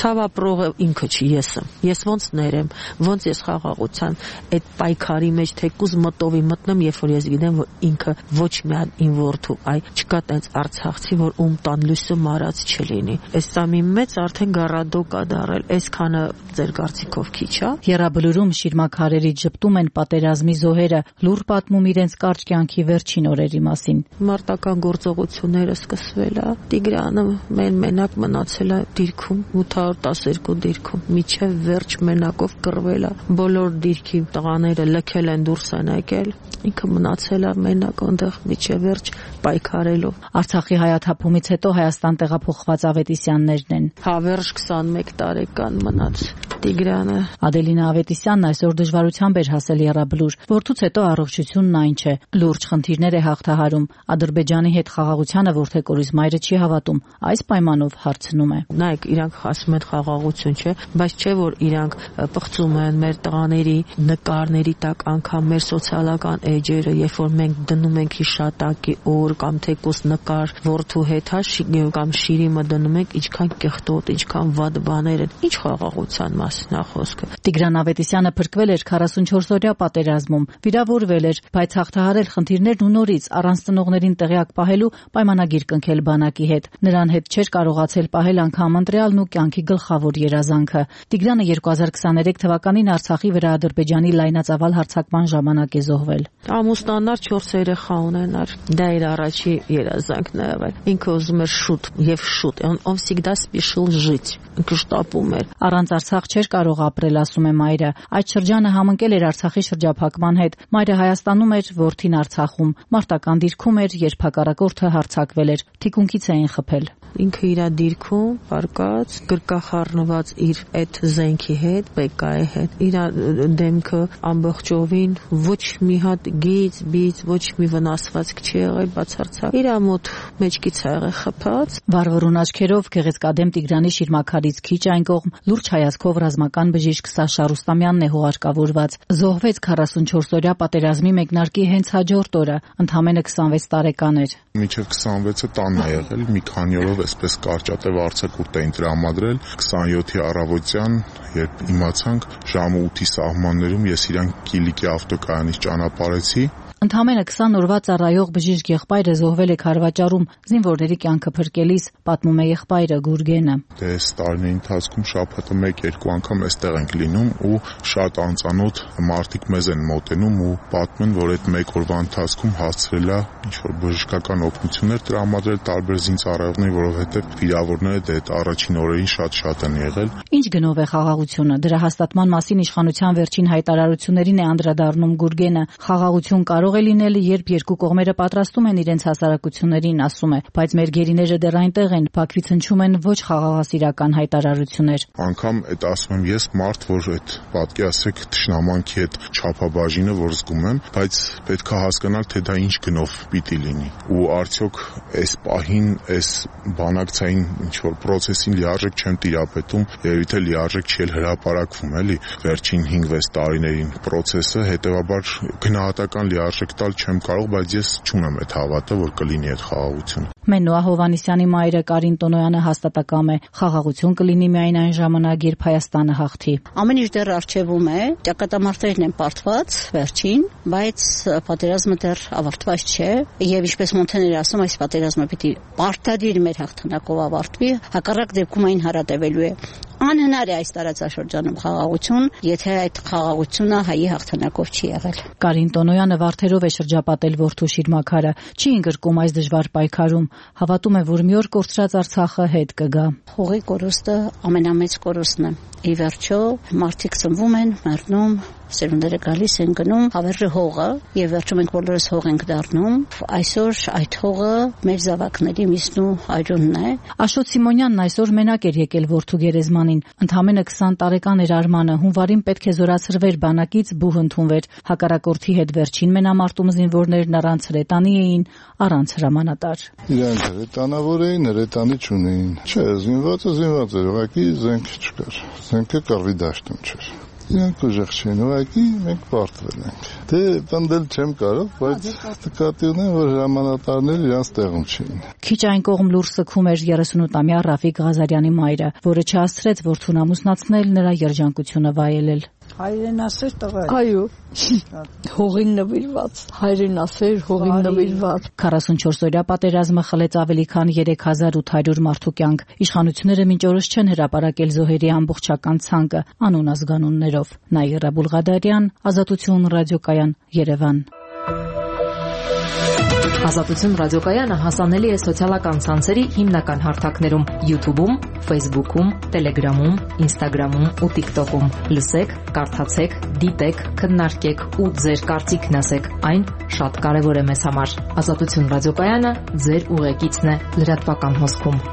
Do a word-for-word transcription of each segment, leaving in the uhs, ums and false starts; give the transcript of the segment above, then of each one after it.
Ցավապրողը ինքը չի, եսը։ Ես ոնց ներեմ, ոնց ես խաղաղության այդ պայքարի մեջ թեկուզ մտովի մտնեմ, երբ որ ես գիտեմ, որ ինքը ոչ մի հատ ին որդու, այ չկա տենց արցախցի, որ ում տան լույսը մարած չլինի։ Այս սա մի մեծ արդեն գարադո կա դարել, այսքանը ձեր կարծիքով քիչ է։ Եռաբլուրում շիրմաքարերից ճպտում են պատերազմի զոհերը, լուր պատմում իրենց կարճ կյանքի վերջին օրերի մասին։ Մարտական գործողությունները սկսվել է, Տիգրանը մեն մենակ մնացել է դիրքում, ութ հարյուր տասներկու դիրքում, միջև վերջ մենակով կռվել է, բոլոր դիրքի տղաները լքել են, դուրս են եկել, ինքը մնացել է մենակ այնտեղ միջև վերջ պայքարելով։ Արցախի հայաթափումից հետո Հայաստան տեղափոխված Ավետիսյաններն են։ Հավերժ քսանմեկ տարեկան մնաց Տիգրանը։ Ադելինա Ավետիսյանն այսօր դժվարությամբ էր հասել Եռաբլուր, որդուց հետո առողջությունն այն չէ, լուրջ խնդիրներ է հաղթահարում, Ադրբեջանի հետ խաղաղությանը որդեկորից մայրը չի հավատում, այս պայմանով հարցնում է։ Նայեք, իրանք ասում են խաղաղություն չէ, բայց չէ որ իրանք պղծում են մեր տղաների նկարների տակ, անգամ մեր սոցիալական էջերը, երբ որ մենք դնում ենք հիշատակի օր կամ թեկուս նկար որդու հետ, հա, կամ շիրիմը դնում ենք, ինչքան կեղտոտ, ինչքան վատ բաներ են, ինչ խաղաղության մասին է խոսքը։ Տիգրան Ավետիսյանը փրկվել էր քառասունչորսօրյա պատերազմում, վիրավորվել էր, բայց հաղթահարել խնդիրներն ու նորից առանց ծնողներին տեղյակ պահելու պայմանագիր կնքել բանակի հետ։ Նրան հետ չէր կարողացել պահել անգամ ընտրյալն ու կյանքի գլխավոր երազանքը։ Տիգրանը երկու հազար քսաներեք թվականին Արցախի վրա Ադրբեջանի լայնածավալ հարձակման ժամանակ է զոհվել։ Ամուսնանար, չորս երեխա ունենար։ Դա իր առաջի երազանքն է եղել։ Ինքը ուզում էր շուտ եւ շուտ, он всегда спешил жить։ Ինքը շտապում էր։ Առանց Արցախ չէր կարող ապրել, ասում է մայրը։ Այդ շրջանը համընկել էր Արցախի շրջափակման հետ։ Մայրը Հայաստանում էր, որդին Արցախում։ Մարտական դիրքում էր, երբ հակառակորդը հարձակվել էր։ Թիկունքից էին խփել։ Ինքը իր դիրքում պարկած, գրկախառնված իր այդ զենքի հետ, բեկայի հետ, իր դեմքը ամբողջովին ոչ մի հատ գիծ, բիծ, ոչ մի վնասվածք չի եղել, բացարձակ։ Իր մոտ մեջքից ա եղել խփած։ Վառվռուն աչքերով գեղեցկադեմ Տիգրանի շիրմաքարից քիչ այն կողմ լուրջ հայացքով ռազմական բժիշկ Սաշա Ռուստամյանն է հուղարկավորված։ Զոհվեց քառասունչորսօրյա պատերազմի մեկնարկի հենց հաջորդ օրը, ընդամենը քսանվեց տարեկան էր։ Մինչև քսանվեցը տանն է եղել, մի քանի օրով այսպես կարճատև արձակուրդ էին տրամադրել, քսանյոթի առավոտյան, երբ իմացանք, ժամը ութի սահմաններում ես իրան Կիլիկի ավտոկայանից ճանապարհեցի։ Ընդամենը քսան օրվա ծառայող բժիշկ եղբայրը զոհվել է քարվաճառում, զինվորների կյանքը փրկելիս, պատմում է եղբայրը Գուրգենը։ Դե այս տարիների ընթացքում շաբաթը մեկ-երկու անգամ այստեղ ենք լինում ու շատ անծանոթ մարդիկ մեզ են մոտենում ու պատմեն, որ այդ մեկ օրվա ընթացքում հասցրել է ինչ-որ բժշկական օգնություններ տրամադրել տարբեր զինծառայողներին, որովհետև վիրավորները դե այդ առաջին օրերին շատ-շատ են եղել։ Ինչ գնով է խաղաղությունը։ Դրա հաստատման մասին իշխանության վերջին հայտարարություններին է անդրադառնում Գուրգենը։ Խաղաղություն կարող է լինել, երբ երկու կողմերը պատրաստում են իրենց հասարակություններին, ասում է, բայց մեր գերիները դեռ այնտեղ են, Բաքվից հնչում են ոչ խաղաղասիրական հայտարարություններ։ Անկամ այդ ասում եմ ես մարդ, որ այդ պատկերացրեք թշնամանքի հետ չափաբաժինը, որ զգում եմ, բայց պետք է հասկանալ, թե դա ինչ գնով պիտի լինի։ Ու արդյոք այս պահին, այս բանակցային ինչ-որ process-ին լիարժեք չեմ տիրապետում, երևի թե լիարժեք չի հրապարակվում, էլի, վերջին հինգ-վեց տարիներին process-ը, հետևաբար գնահատական լիարժեք տալ չեմ կարող, բայց ես չունեմ այդ հավատը, որ կլինի այդ խաղաղությունը։ Մեննուա Հովհաննիսյանի մայրը Կարին Տոնոյանը հաստատակամ է, խաղաղություն կլինի միայն այն ժամանակ, երբ Հայաստանը հաղթի։ Ամեն ինչ դեռ առջևում է, ճակատամարտերն են պարտված վերջին, բայց պատերազմը դեռ ավարտված չէ, եւ ինչպես Մոնթեներն ասում, այս պատերազմը պիտի պարտադիր մեր հաղթանակով ավարտվի, հակառակ դեպքում այն հարատևելու է։ Անհնար է այս տարածաշրջանում խաղաղություն, եթե այդ խաղաղությունը հայի հաղթանակով չի եղել։ Կարին Տոնոյանը վարդերով է շրջապատել որդու շիրմաքարը, չի ընկրկում այս դժվար պայքարում, հավատում է, որ մի օր կորցրած Արցախը հետ կգա։ Հողի կորուստը ամենամեծ կորուստն է։ Ի վերջո մարդիկ ծնվում են, մեռնում, սերունդերը գալիս են գնում, հավերժը հողը, եւ վերջում մենք բոլորս հող ենք դառնում։ Այսօր այդ հողը մեր զավակների միսն ու արյունն է։ Աշոտ Սիմոնյանն այսօր մենակ էր եկել որդու գերեզմանին։ Ընդամենը քսան տարեկան էր Արմանը, հունվարին պետք է զորացրվեր բանակից, բուհ ընդունվեր։ Հակառակորդի հետ վերջին մենամարտում զինվորներն առանց հրետանի էին, առանց հրամանատար։ Իրանք հրետանավոր էին, հրետանի չունեին։ Չէ, զինվածը զինված էր, ուղղակի զենք չկար։ Զենքը կռվի դաշտում չէր։ Իրանք ուժեղ չեն, ուղղակի մենք պարտվել ենք։ Դե տնդել չեմ կարող, բայց նկատի ունեմ, որ հրամանատարները իրանց տեղում չէին։ Քիչ այն կողմ լուրջ սգում էր երեսունութամյա Ռաֆիկ Ղազարյանի մայրը, որը չհասցրեց որդուն ամուսնացնել, նրա երջանկությունը վայելել։ Հայրենասեր տղա։ Այո։ Հողին նվիրված, հայրենասեր, հողին նվիրված։ քառասունչորս-օրյա պատերազմը խլեց ավելի քան երեք հազար ութ հարյուր մարդու կյանք։ Իշխանությունները մինչ օրս չեն հրապարակել զոհերի ամբողջական ցանկը անուն ազգանուններով։ Նաիրա Բուլղադարյան, Ազատություն ռադիոկայան, Երևան։ Ազատություն ռադիոկայանը հասանելի է սոցիալական ցանցերի հիմնական հարթակներում՝ YouTube-ում, Facebook-ում, Telegram-ում, Instagram-ում ու TikTok-ում։ Լսեք, կարդացեք, դիտեք, քննարկեք ու ձեր կարծիքն ասեք։ Այն շատ կարևոր է մեզ համար։ Ազատություն ռադիոկայանը ձեր ուղեկիցն է լրատվական հոսքում։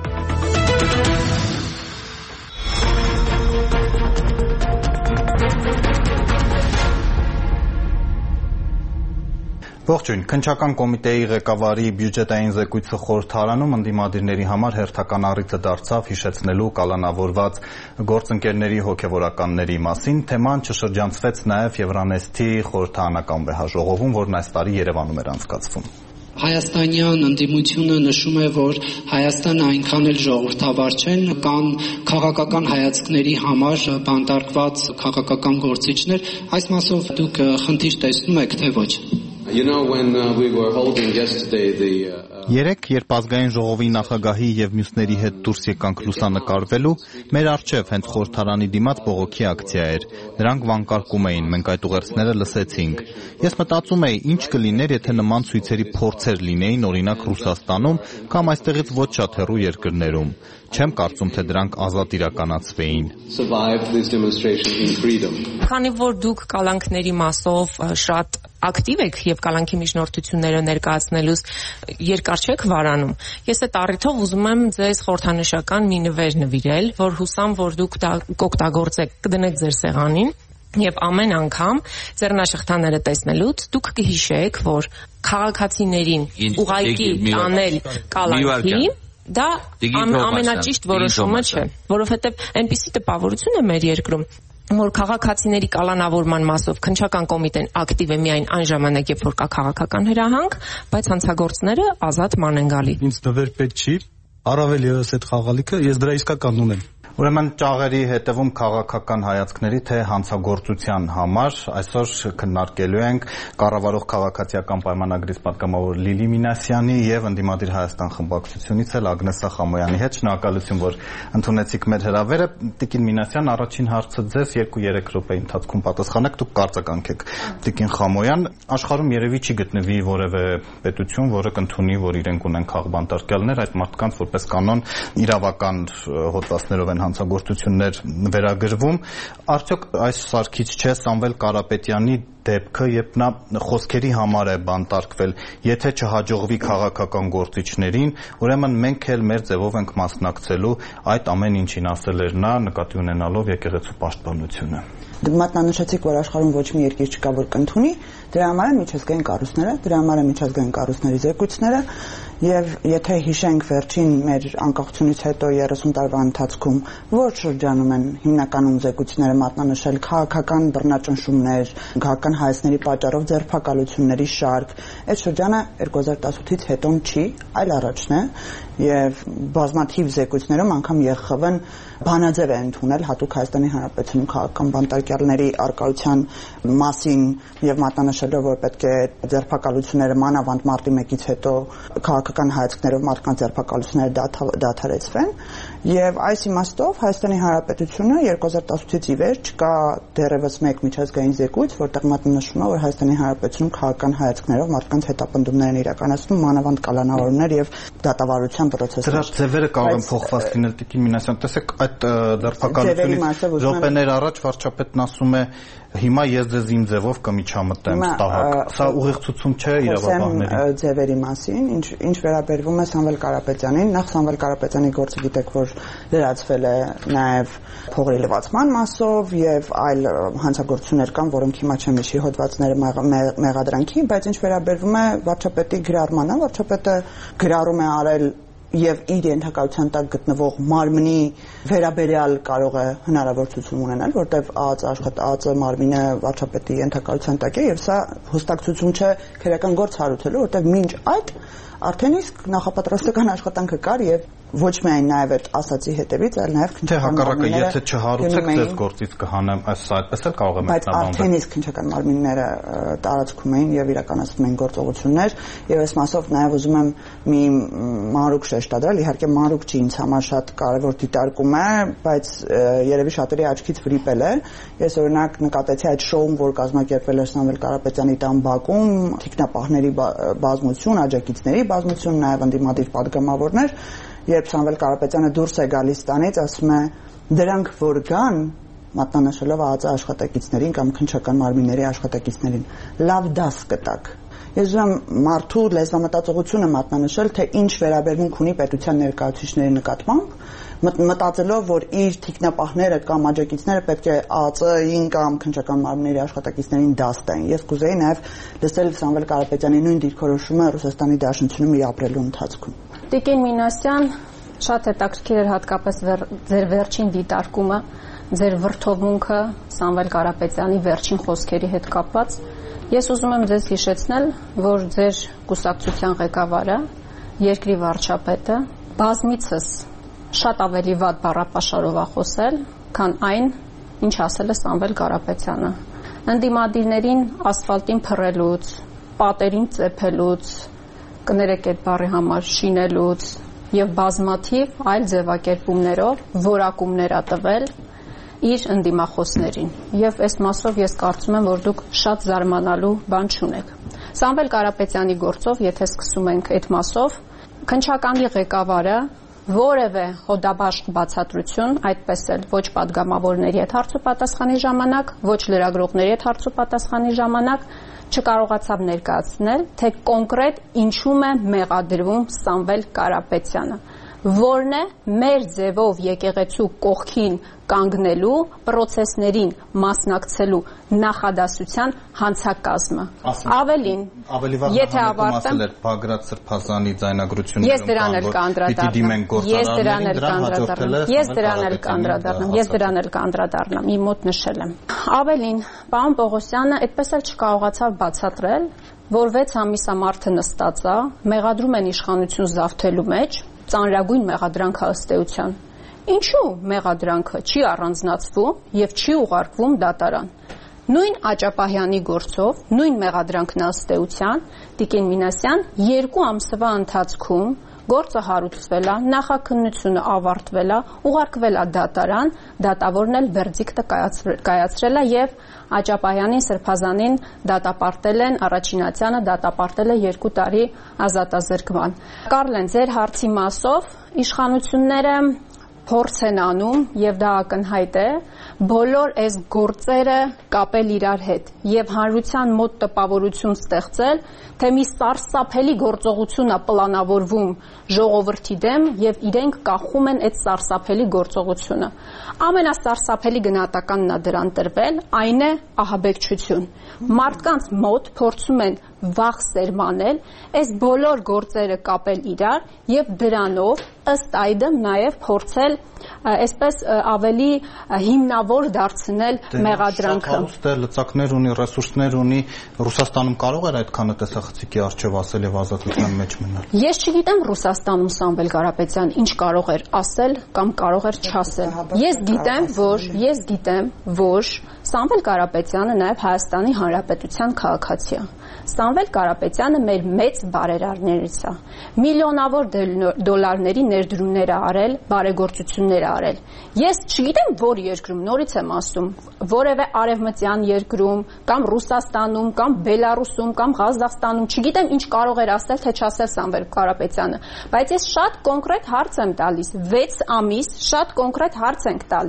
Ողջույն, քննչական կոմիտեի ղեկավարի բյուջետային զեկույցը խորհրդարանում ընդդիմադիրների համար հերթական առիթը դարձավ հիշեցնելու կալանավորված գործընկերների հոգևորականների մասին։ Թեման չշրջանցվեց նաև Եվրանեստի խորհրդարանական վեհաժողովում, որն այս տարի Երևանում էր անցկացվում։ Հայաստանյան ընդդիմությունը նշում է, որ Հայաստանը այնքան էլ ժողովրդավար չեն, կան քաղաքական հայացքների համար բանտարկված քաղաքական գործիչներ, այս մասով դուք խնդիր տեսնում եք, թե ոչ։ You know, when uh, we were holding yesterday the uh, Երեք, երբ ազգային ժողովի նախագահի եւ մյուսների հետ դուրս եկանք լուսանկարվելու, մեր առջև հենց խորհրդարանի դիմաց բողոքի ակցիա էր։ Նրանք վանկարկում էին, մենք այդ ուղերձները լսեցինք։ Ես մտածում էի, ինչ կլիներ, եթե նման ցույցերի փորձեր լինեին, օրինակ Ռուսաստանում կամ այստեղից ոչ շատ հեռու երկրներում։ Չեմ կարծում, թե դրանք ազատ իրականացվեին։ Քանի որ դուք կալանքների մասով շատ ակտիվ եք եւ կալանքի միջնորդությունները ներկայացնելուց երկար չեք վարանում, ես այդ առիթով ուզում եմ ձեզ խորհրդանշական մի նվեր նվիրել, որ հուսամ, որ դուք դա կօգտագործեք, կդնեք ձեր սեղանին եւ ամեն անգամ ձեռնաշղթաները տեսնելուց դուք կհիշեք, որ քաղաքացիներին ուղղակի տանել կալանքին դա ամենաճիշտ որոշումը չէ, որովհետեւ այնպիսի տպավորություն է մեր երկրում, որ քաղաքացիների կալանավորման մասով քննչական կոմիտեն ակտիվ է միայն այն ժամանակ, երբ որ կա քաղաքական հրահանգ, բայց հանցագործները ազատ ման են գալի։ Ինձ նվեր պետք չի, առավել եւս այդ խաղալիքը, ես դրա իսկական ունեմ։ Ուրեմն ճաղերի հետևում քաղաքական հայացքների թե հանցագործության համար այսօր քննարկելու ենք կառավարող քաղաքացիական պայմանագրից պատգամավոր Լիլի Մինասյանի եւ ընդդիմադիր Հայաստան խմբակցությունից էլ Ագնեսա Խամոյանի հետ։ Շնորհակալություն, որ ընդունեցիք մեր հրավերը։ Տիկին Մինասյան, առաջին հարցը ձեզ երկու-երեք րոպեի ընթացքում պատասխանեք, դուք կարծիք եք։ Տիկին Խամոյան, աշխարհում երևի չի գտնվի որևէ պետություն, որը կընդունի, որ իրենք ունեն քաղբանտարկյալներ, այդ մարդկանց որպես կանոն իրավական հոդվածներով են հանցագործություններ վերագրվում։ Արդյոք այս սարքից չէ Սամվել Կարապետյանի դեպքը, երբ նա խոսքերի համար է բանտարկվել, եթե չհաջողվի քաղաքական գործիչներին, ուրեմն մենք էլ մեր ձևով ենք մասնակցելու այդ ամեն ինչին, ասել էր նա, նկատի ունենալով եկեղեցու պաշտպանությունը։ Մատնանշեցիք, որ աշխարհում ոչ մի երկիր չկա, որ կընդունի, դրա համար են միջազգային կառույցները, դրա համար են միջազգային կառույցների զեկույցները, եւ եթե հիշենք վերջին մեր անկախությունից հետո երեսուն տարվա ընթացքում որ շրջանում են հիմնականում զեկույցները մատնանշել քաղաքական բռնաճնշումներ, քաղաքական հայացքների պատճառով ձերբակալությունների շարք, այդ շրջանը երկու հազար տասութից հետո չի, այլ առաջն է, եւ բազմաթիվ զեկույցներում անգամ ԵԽԽՎ-ն բանաձև է ընդունել հատուկ Հայաստանի Հանրապետությունում քաղաքական բանտարկյալների արկայության մասին եւ մատնանշելով, որ պետք է ձերբակալությունները մանավանդ մարտի մեկից հետո քաղաքական հայացքներով մարդկանց ձերբակալությունները դադարեցվեն եւ այս իմաստով Հայաստանի Հանրապետությունը երկու հազար տասութից ի վեր չկա դեռևս մեկ միջազգային զեկույց, որտեղ մատնանշվում է, որ Հայաստանի Հանրապետությունում քաղաքական հայացքներով մարդկանց հետապնդումներ են իրականացնում, մանավանդ կալանավորումներ եւ դատավարության պրոցեսներ։ Դրա ձևերը կարող են փոխված լինել, Տիկին Մինասյան, տեսեք, այդ ձերբակալությունից րոպեներ առաջ վարչապետն ասում է հիմա ես ձեզ իմ ձևով կմիջամտեմ ստահակ։ Սա ուղղեցուցում չէ իրավաբանների ձևերի մասին, ինչ ինչ վերաբերվում է Սամվել Կարապետյանին, նախ Սամվել Կարապետյանի գործը գիտեք, որ լրացվել է նաև փողերի լվացման մասով եւ այլ հանցագործություններ կան, որոնք հիմա չեմ հիշի հոդվածները մեղադրանքի, բայց ինչ վերաբերվում է վարչապետի գրառմանը, վարչապետը գրառում է արել եւ իր ենթակայության տակ գտնվող մարմնի վերաբերյալ կարող է հնարավոր ցուցում ունենալ, որտեղ ԱԱԾ մարմինը վարչապետի ենթակայության տակ է եւ սա հստակ ցուցում չէ քրեական գործ հարուցելու, որտեղ մինչ այդ արդեն իսկ նախապատրաստական աշխատանքը կար եւ ոչ միայն նաեւ այդ ասացի հետևից, այլ նաեւ քննչական մարմինները եթե չհարուցեք ձեզ գործից կհանեմ, այս այդպես էլ կարող է մեկնաբանվել։ Բայց արդեն իսկ քննչական մարմինները տարածքում էին եւ իրականացնում էին գործողություններ եւ այս մասով նաեւ ուզում եմ մի մանրուք շեշտադրել, իհարկե մանրուք չի ինձ համար շատ կարեւոր դիտարկում է, բայց երևի շատերի աչքից վրիպել է։ Ես օրինակ նկատեցի այդ շոուն, որ կազմակերպվել է Սամվել Կարապետյանի տան բակում, թիկնապահների բազմություն, աջակիցների բազմություն, նաեւ ընդդիմադիր падգամավորներ, երբ Սամվել Կարապետյանը դուրս է գալիս տանից, ասում է դրանք որ գան, մատնանշելով ԱԱԾ աշխատակիցներին կամ քննչական մարմինների աշխատակիցներին, լավ դաս կտակ։ Ես ուզում եմ մարդու լեզվամտածողությունը մատնանշել, թե ինչ վերաբերմունք ունի պետության ներկայացուցիչների նկատմամբ, մտածելով, որ իր թիկնապահները կամ աջակիցները պետք է ԱԱԾ-ին կամ քննչական մարմինների աշխատակիցներին դաս տային։ Ես կուզեի նաև լսել Սամվել Կարապետյանի նույն դիրքորոշումը Ռուսաստանի Դաշնությունում իր ապրելու ընթացքում։ Տիկին Մինասյան, շատ հետաքրքիր էր հատկապես վեր, ձեր վերջին դիտարկումը, ձեր վրթովմունքը Սամվել Կարապետյանի վերջին խոսքերի հետ կապված։ Ես ուզում եմ ձեզ հիշեցնել, որ ձեր կուսակցության ղեկավարը, երկրի վարչապետը, բազմիցս շատ ավելի վատ բառապաշարով է խոսել, քան այն, ինչ ասել է Սամվել Կարապետյանը։ Ընդդիմադիրներին ասֆալտին փռելուց, պատերին ծեփելուց, կներեք այդ բառի համար շինելուց եւ բազմաթիվ այլ ձևակերպումներով որակումներ ա տվել իր ընդդիմախոսներին եւ այս մասով ես կարծում եմ որ դուք շատ զարմանալու բան չունեք։ Սամվել Կարապետյանի գործով, եթե սկսում ենք այդ մասով, քննչականի ղեկավարը որևէ հոդաբաշխ բացատրություն, այդպես էլ ոչ падգամավորների հետ հարցուպատասխանի ժամանակ, ոչ լրագրողների հետ հարցուպատասխանի ժամանակ չկարողացավ ներկայացնել, թե կոնկրետ ինչում է մեղադրվում Սամվել Կարապետյանը, որն է մեր ձևով եկեղեցու կողքին կանգնելու պրոցեսներին մասնակցելու նախադասության հանցակազմը։ Ավելին, եթե ավարտեմ, Բագրատ Սրբազանի ձայնագրություններում ես դրան էլ կանդրադառնամ։ Ես դրան էլ կանդրադառնամ։ Ես դրան էլ կանդրադառնամ։ Ես դրան էլ կանդրադառնամ։ Իմ մոտ նշել եմ։ Ավելին, պարոն Պողոսյանը այդպես էլ չկարողացավ բացատրել, որ վեց ամիսա մարդը նստած է, մեղադրում են իշխանություն զավթելու մեջ, ծանրագույն մեղադրանք ըստ էության։ Ինչու մեղադրանքը չի առանձնացվում եւ չի ուղարկվում դատարան։ Նույն Աճապահյանի գործով, նույն մեղադրանքն ըստ էության, Տիկին Մինասյան երկու ամսվա ընթացքում գործը հարուցվել է, նախաքննությունը ավարտվել է, ուղարկվել է դատարան, դատավորն էլ վերդիկտը կայացրել է եւ Աճապահյանին, Սրբազանին դատապարտել են, Առաջինացյանը դատապարտել է երկու տարի ազատազրկման։ Կարլեն, ձեր հարցի մասով իշխանությունները փորձ են անում եւ դա ակնհայտ է բոլոր այս գործերը կապել իրար հետ եւ հանրության մոտ տպավորություն ստեղծել, թե մի սարսափելի գործողություն է պլանավորվում ժողովրդի դեմ եւ իրենք կախում են այդ սարսափելի գործողությունը։ Ամենասարսափելի գնահատականն է դրան տրվել, այն է ահաբեկչություն։ Մարդկանց մոտ փորձում են վախ սերմանել, այս բոլոր գործերը կապել իրար եւ դրանով ըստ այդմ նաեւ փորձել այսպես ավելի հիմնավոր դարձնել մեղադրանքը։ Շատ հարուստ է, լծակներ ունի, ռեսուրսներ ունի, Ռուսաստանում կարող էր այդքանը տեսախցիկի առջև ասել եւ ազատության մեջ մնալ։ Ես չգիտեմ Ռուսաստանում Սամվել Կարապետյան ինչ կարող էր ասել կամ կարող էր չասել։ Ես գիտեմ, որ ես գիտեմ, որ Սամվել Կարապետյանը նաեւ Հայաստանի Հանրապետության քաղաքացի է։ Սամվել Կարապետյանը մեր մեծ բարերարներից է։ Միլիոնավոր դոլարների ներդրումներ է արել, բարեգործություններ է արել։ Ես չգիտեմ, որ երկրում, նորից եմ ասում, որևէ արևմտյան երկրում, կամ Ռուսաստանում, կամ Բելարուսում, կամ Ղազախստանում, չգիտեմ ինչ կարող էր ասել, թե չասել Սամվել Կարապետյանը, բայց ես շատ կոնկրետ հարց եմ տալիս, վեց ամիս շատ կոնկրետ հարց ենք տալիս։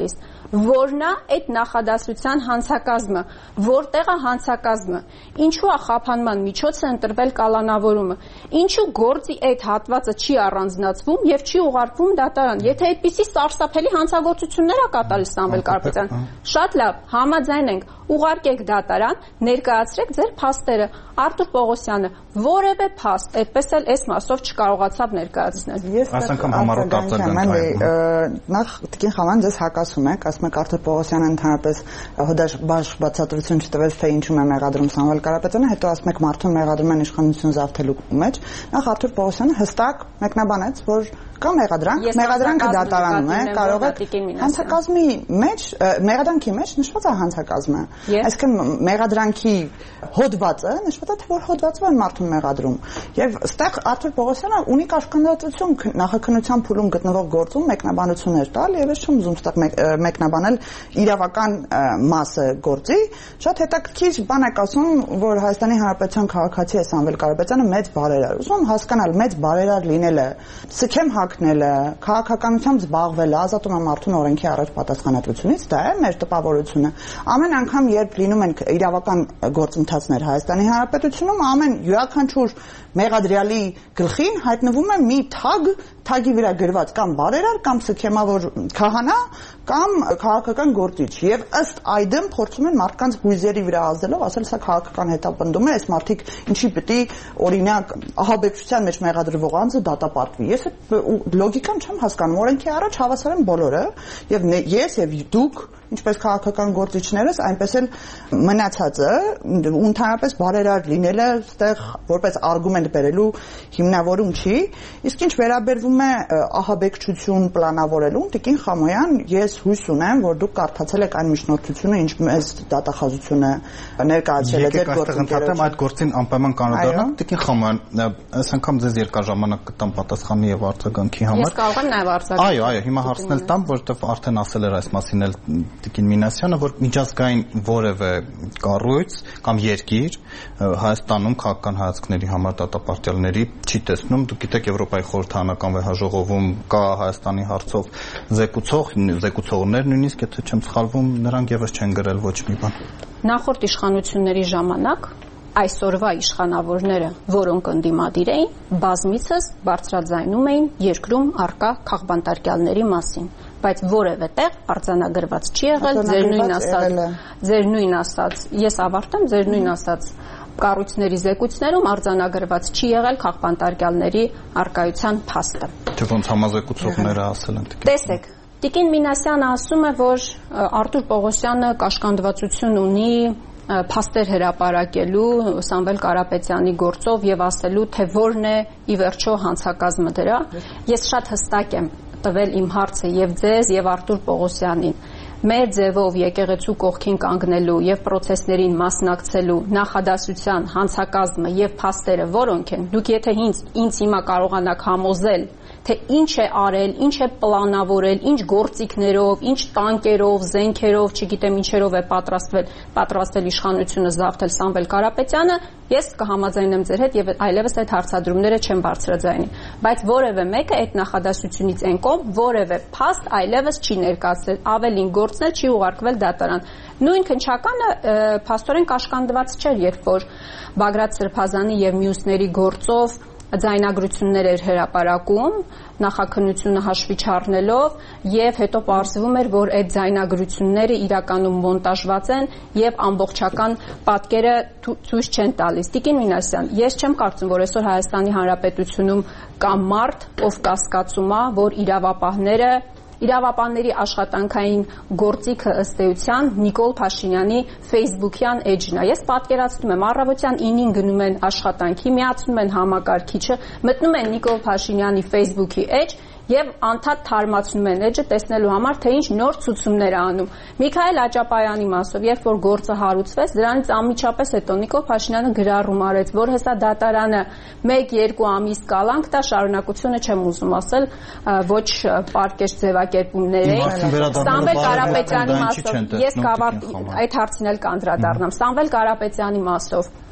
որն է այդ նախադասության հանցակազմը, որտեղ է հանցակազմը, ինչու է խափանման միջոցը ընտրվել կալանավորումը, ինչու գործի այդ հատվածը չի առանձնացվում եւ չի ուղարկվում դատարան։ Եթե այդպիսի սարսափելի հանցագործություններ է կատարել Սամվել Կարապետյանը, շատ լավ, համաձայն ենք, ուղարկեք դատարան, ներկայացրեք ձեր փաստերը։ Արտուր Պողոսյանը որևէ փաստ այդպես էլ այս մասով չկարողացավ ներկայացնել։ Ես անգամ համառոտ արձագանքեմ։ Նախ Տիկին Խաման ձեզ հակասում եք, ասում եք Արտուր Պողոսյանը ընդհանրապես հոդաշ բացատրություն չտվեց, թե ինչու է մեղադրում Սամվել Կարապետյանը, հետո ասում եք մարդուն մեղադրում են իշխանություն զավթելու մեջ։ Նախ Արտուր Պողոսյանը հստակ մեկնաբանեց, որ կամ մեղադրանք, մեղադրանքը դատարանում է, կարող է հանցակազմի մեջ, մեղադրանքի մեջ նշված է հանցակազմը։ Այսինքն մեղադրանքի հոդվածը նշված է, թե որ հոդվածով են մարդուն մեղադրում։ Եվ այստեղ Արտուր Պողոսյանը ունի կաշկանդվածություն նախաքննության փուլում գտնվող գործում մեկնաբանություններ տալ, եւ ես չեմ ուզում այստեղ մեկնաբանել իրավական մասը գործի, շատ հետաքրքիր բան եք ասում, որ Հայաստանի Հանրապետության քաղաքացի է Սամվել Կարապետյանը մեծ բարերար։ Ուզում հասկանալ մեծ բարերար լինելը, սքեմ հագնելը, քաղաքականությամբ զբաղվելը, ազատում է մարդուն օրենքի առաջ պատասխանատվությունից, դա է մեր տպավորությունը։ Ամեն անգամ, երբ լինում են իրավական գործընթացներ Հայաստանի Հանրապետությունում, ամեն յուրաքանչյուր մեղադրյալի գլխին հայտնվում է մի թագ, թագի վրա գրված կամ բարերար, կամ սքեմավոր քահանա, կամ քաղաքական գործիչ, եւ ըստ այդմ փորձում են մարդկանց հույզերի վրա ազդելով ասել, սա քաղաքական հետապնդում է, այս մարդիկ ինչի պետք է օրինակ ահաբեկչության մեջ մեղադրվող անձը դատապարտվի։ Ես այդ լոգիկան չեմ հասկանում, օրենքի առաջ հավասար են բոլորը, եւ ես եւ դուք ինչպես քաղաքական գործիչներս, այնպես էլ մնացածը, ընդհանրապես բարերար լինելը այդտեղ որպես արգումենտ բերելու հիմնավորում չի։ Իսկ ինչ վերաբերվում է ահաբեկչություն պլանավորելուն, Տիկին Խամոյան, ես հույս ունեմ, որ դուք կարդացել եք այն միջնորդությունը, ինչ մեզ դատախազությունը ներկայացրել է ձեր գործընկերոջ։ Այդ գործին անպայման կանոնադրել։ Տիկին Խամոյան, այս անգամ ձեզ երկար ժամանակ կտամ պատասխանի եւ արձագանքի համար։ Ես կարող եմ նաեւ արձագանքել։ Այո, այո, հիմա հարցնել տամ, որովհետեւ արդեն ասել էր այս մասին էլ Տիկին Մինասյանը, որ միջազգային որևէ կառույց կամ երկիր Հայաստանում քաղաքական հայացքների համար դատապարտյալների չի տեսնում։ Դուք գիտեք, Եվրոպայի խորհրդարանական վեհաժողովում կա Հայաստանի հարցով զեկուցող, զեկուցողներ նույնիսկ, եթե չեմ սխալվում, նրանք եւս չեն գրել ոչ մի բան։ Նախորդ իշխանությունների ժամանակ այսօրվա իշխանավորները, որոնք ընդդիմադիր էին, բազմիցս բարձրաձայնում էին երկրում առկա քաղբանտարկյալների մասին, բայց որևէ տեղ արձանագրված չի եղել, ձեր նույն ասած, ձեր նույն ասած, ես ավարտեմ, ձեր նույն ասած կառույցների զեկույցներում արձանագրված չի եղել քաղբանտարկյալների առկայության փաստը։ Թե ոնց համազեկուցողները ասել են։ Տեսեք, Տիկին Մինասյանը ասում է, որ Արտուր Պողոսյանը կաշկանդվածություն ունի փաստեր հրապարակելու Սամվել Կարապետյանի գործով եւ ասելու, թե որն է ի վերջո հանցակազմը դրա։ Ես շատ հստակ եմ տվել իմ հարցը եւ ձեզ եւ Արտուր Պողոսյանին։ Մեր ձևով եկեղեցու կողքին կանգնելու եւ process-ներին մասնակցելու նախադասության հանցակազմը եւ փաստերը որոնք են, դուք եթե ինձ ինձ հիմա կարողանաք համոզել, թե ինչ է արել, ինչ է պլանավորել, ինչ գործիքներով, ինչ տանկերով, զենքերով, չգիտեմ ինչերով է պատրաստվել, պատրաստել իշխանությունը զավթել Սամվել Կարապետյանը, ես կհամաձայնեմ ձեր հետ եւ այլևս այդ հարցադրումները չեմ բարձրաձայնի, բայց որևէ մեկը այդ նախադասությունից են կողմ որևէ փաստ այլևս չի ներկայացրել, ավելին գործնել չի ուղարկվել դատարան։ Նույն քնչականը փաստորեն կաշկանդված չէր, երբ որ Բագրատ Սրբազանի եւ մյուսների գործով ձայնագրություններ էր հրապարակում, նախաքննությունը հաշվի չառնելով, եւ հետո պարզվում էր, որ այդ ձայնագրությունները իրականում մոնտաժված են եւ ամբողջական պատկերը ցույց չեն տալիս։ Տիկին Մինասյան, ես չեմ կարծում, որ այսօր Հայաստանի Հանրապետությունում կա մարդ, ով կասկածում է, որ իրավապահները Իրավապանների աշխատանքային գործիքը ըստ էության Նիկոլ Փաշինյանի Facebook-յան էջն է։ Ես պատկերացնում եմ, առավոտյան ինին գնում են աշխատանքի, միացնում են համակարգիչը, մտնում են Նիկոլ Փաշինյանի Facebook-ի էջ եւ անդադ թարմացնում են էջը տեսնելու համար, թե ինչ նոր ցուցումներ է անում։ Միքայել Աճապայանի մասով, երբ որ գործը հարուցվեց, դրանից անմիջապես հետո Նիկոլ Փաշինյանը գրառում արեց, որ հեսա դատարանը մեկ երկու ամիս կալանք տա, շարունակությունը չեմ ուզում ասել, ոչ պարկեշտ ձևակերպումներ էին։ Սամվել Կարապետյանի մասով, ես կավարտ այդ հարցին էլ կանդրադառնամ։ Սամվել Կարապետյանի մասով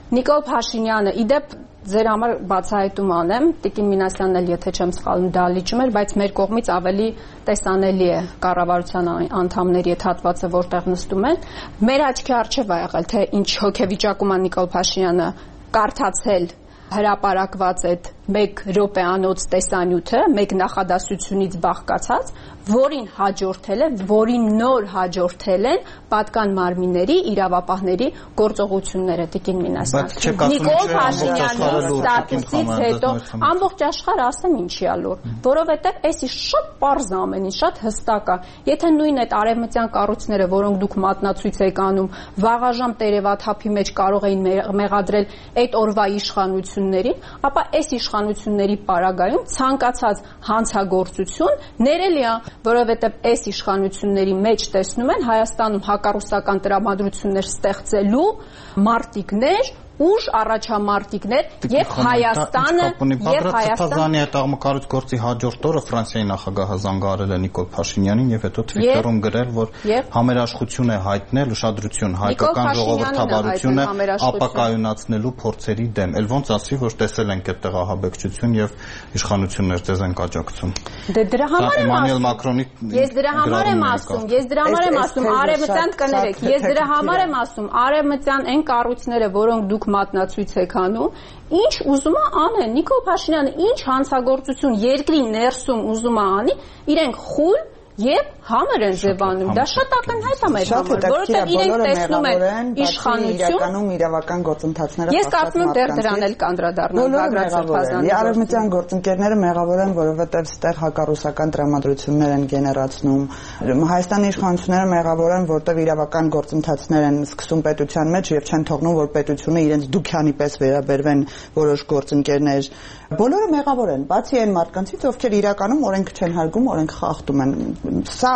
Նիկոլ Փաշինյանը իդեպ ձեր համար բացահայտում անեմ, Տիկին Մինասյանն էլ եթե չեմ սխալվում դա լիճում էր, բայց մեր կողմից ավելի տեսանելի է կառավարության անդամների այդ հատվածը, որտեղ նստում են։ Մեր աչքի առջև ա եղել, թե ինչ հոգեվիճակում է Նիկոլ Փաշինյանը կարդացել հրապարակված այդ մեկ րոպեանոց տեսանյութը, մեկ նախադասությունից բաղկացած, որին հաջորդել է, որին նոր հաջորդել են պատկան մարմինների, իրավապահների գործողությունները, Տիկին Մինասյան։ Նիկոլ Փաշինյանի ստատուսից հետո ամբողջ աշխարհը ասեմ ինչի ա լուր, որովհետև էսի շատ պարզ ամեն ինչ, շատ հստակ է։ Եթե նույն այդ արևմտյան կառույցները, որոնք դուք մատնացույց եք անում, վաղաժամ տերևաթափի մեջ կարող էին մեղադրել այդ օրվա իշխանություններին, ապա այս իշխանությունների պարագայում ցանկացած հանցագործություն ներելի է, որովհետև այս իշխանությունների մեջ տեսնում են Հայաստանում հակառուսական տրամադրություններ ստեղծելու մարտիկներ, ուժ առաջամարտիկներ եւ Հայաստանը եւ Հայաստանը այդ աղմկարից գործի հաջորդ օրը Ֆրանսիայի նախագահը զանգահարել է Նիկոլ Փաշինյանին եւ հետո Twitter-ում գրել, որ համերաշխություն է հայտնել, ուշադրություն, հայկական ժողովրդավարությունը ապակայունացնելու փորձերի դեմ։ Էլ ոնց ասի, որ տեսել ենք այդտեղ ահաբեկչություն եւ իշխանություններ ձեզ են աջակցում։ Դե դրա համար եմ Էմանուել Մակրոնի Ես դրա համար եմ ասում, ես դրա համար եմ ասում, արևմտյան կներեք, ես դրա համար եմ ասում, արևմտյան այն կառույցները, որոնք դուք մատնացույց եք անում, ինչ ուզում է անեն, Նիկոլ Փաշինյանը ինչ հանցագործություն երկրի ներսում ուզում է անի, իրենք խուլ եւ համր են ձևանում։ Դա շատ ակնհայտ է մեր համար, որովհետեւ իրենք տեսնում են իշխանություն, իրականում իրավական գործընթացները Ես կարծում եմ դեռ դրան էլ կանդրադառնալ Բագրատ Սրբազյանի։ Արևմտյան գործընկերները մեղավոր են, որովհետեւ ստեղ հակառուսական տրամադրություններ են գեներացնում։ Հայաստանի իշխանությունները մեղավոր են, որովհետեւ իրավական գործընթացներ են սկսում պետության մեջ եւ չեն թողնում, որ պետությունը իրենց դուքյանի պես վերաբերվեն որոշ գործընկերներ։ Բոլորը մեղավոր են, բացի այն մարդկանցից, ովքեր իրականում օրենք չեն հարգում, օրենք խախտում են։ Սա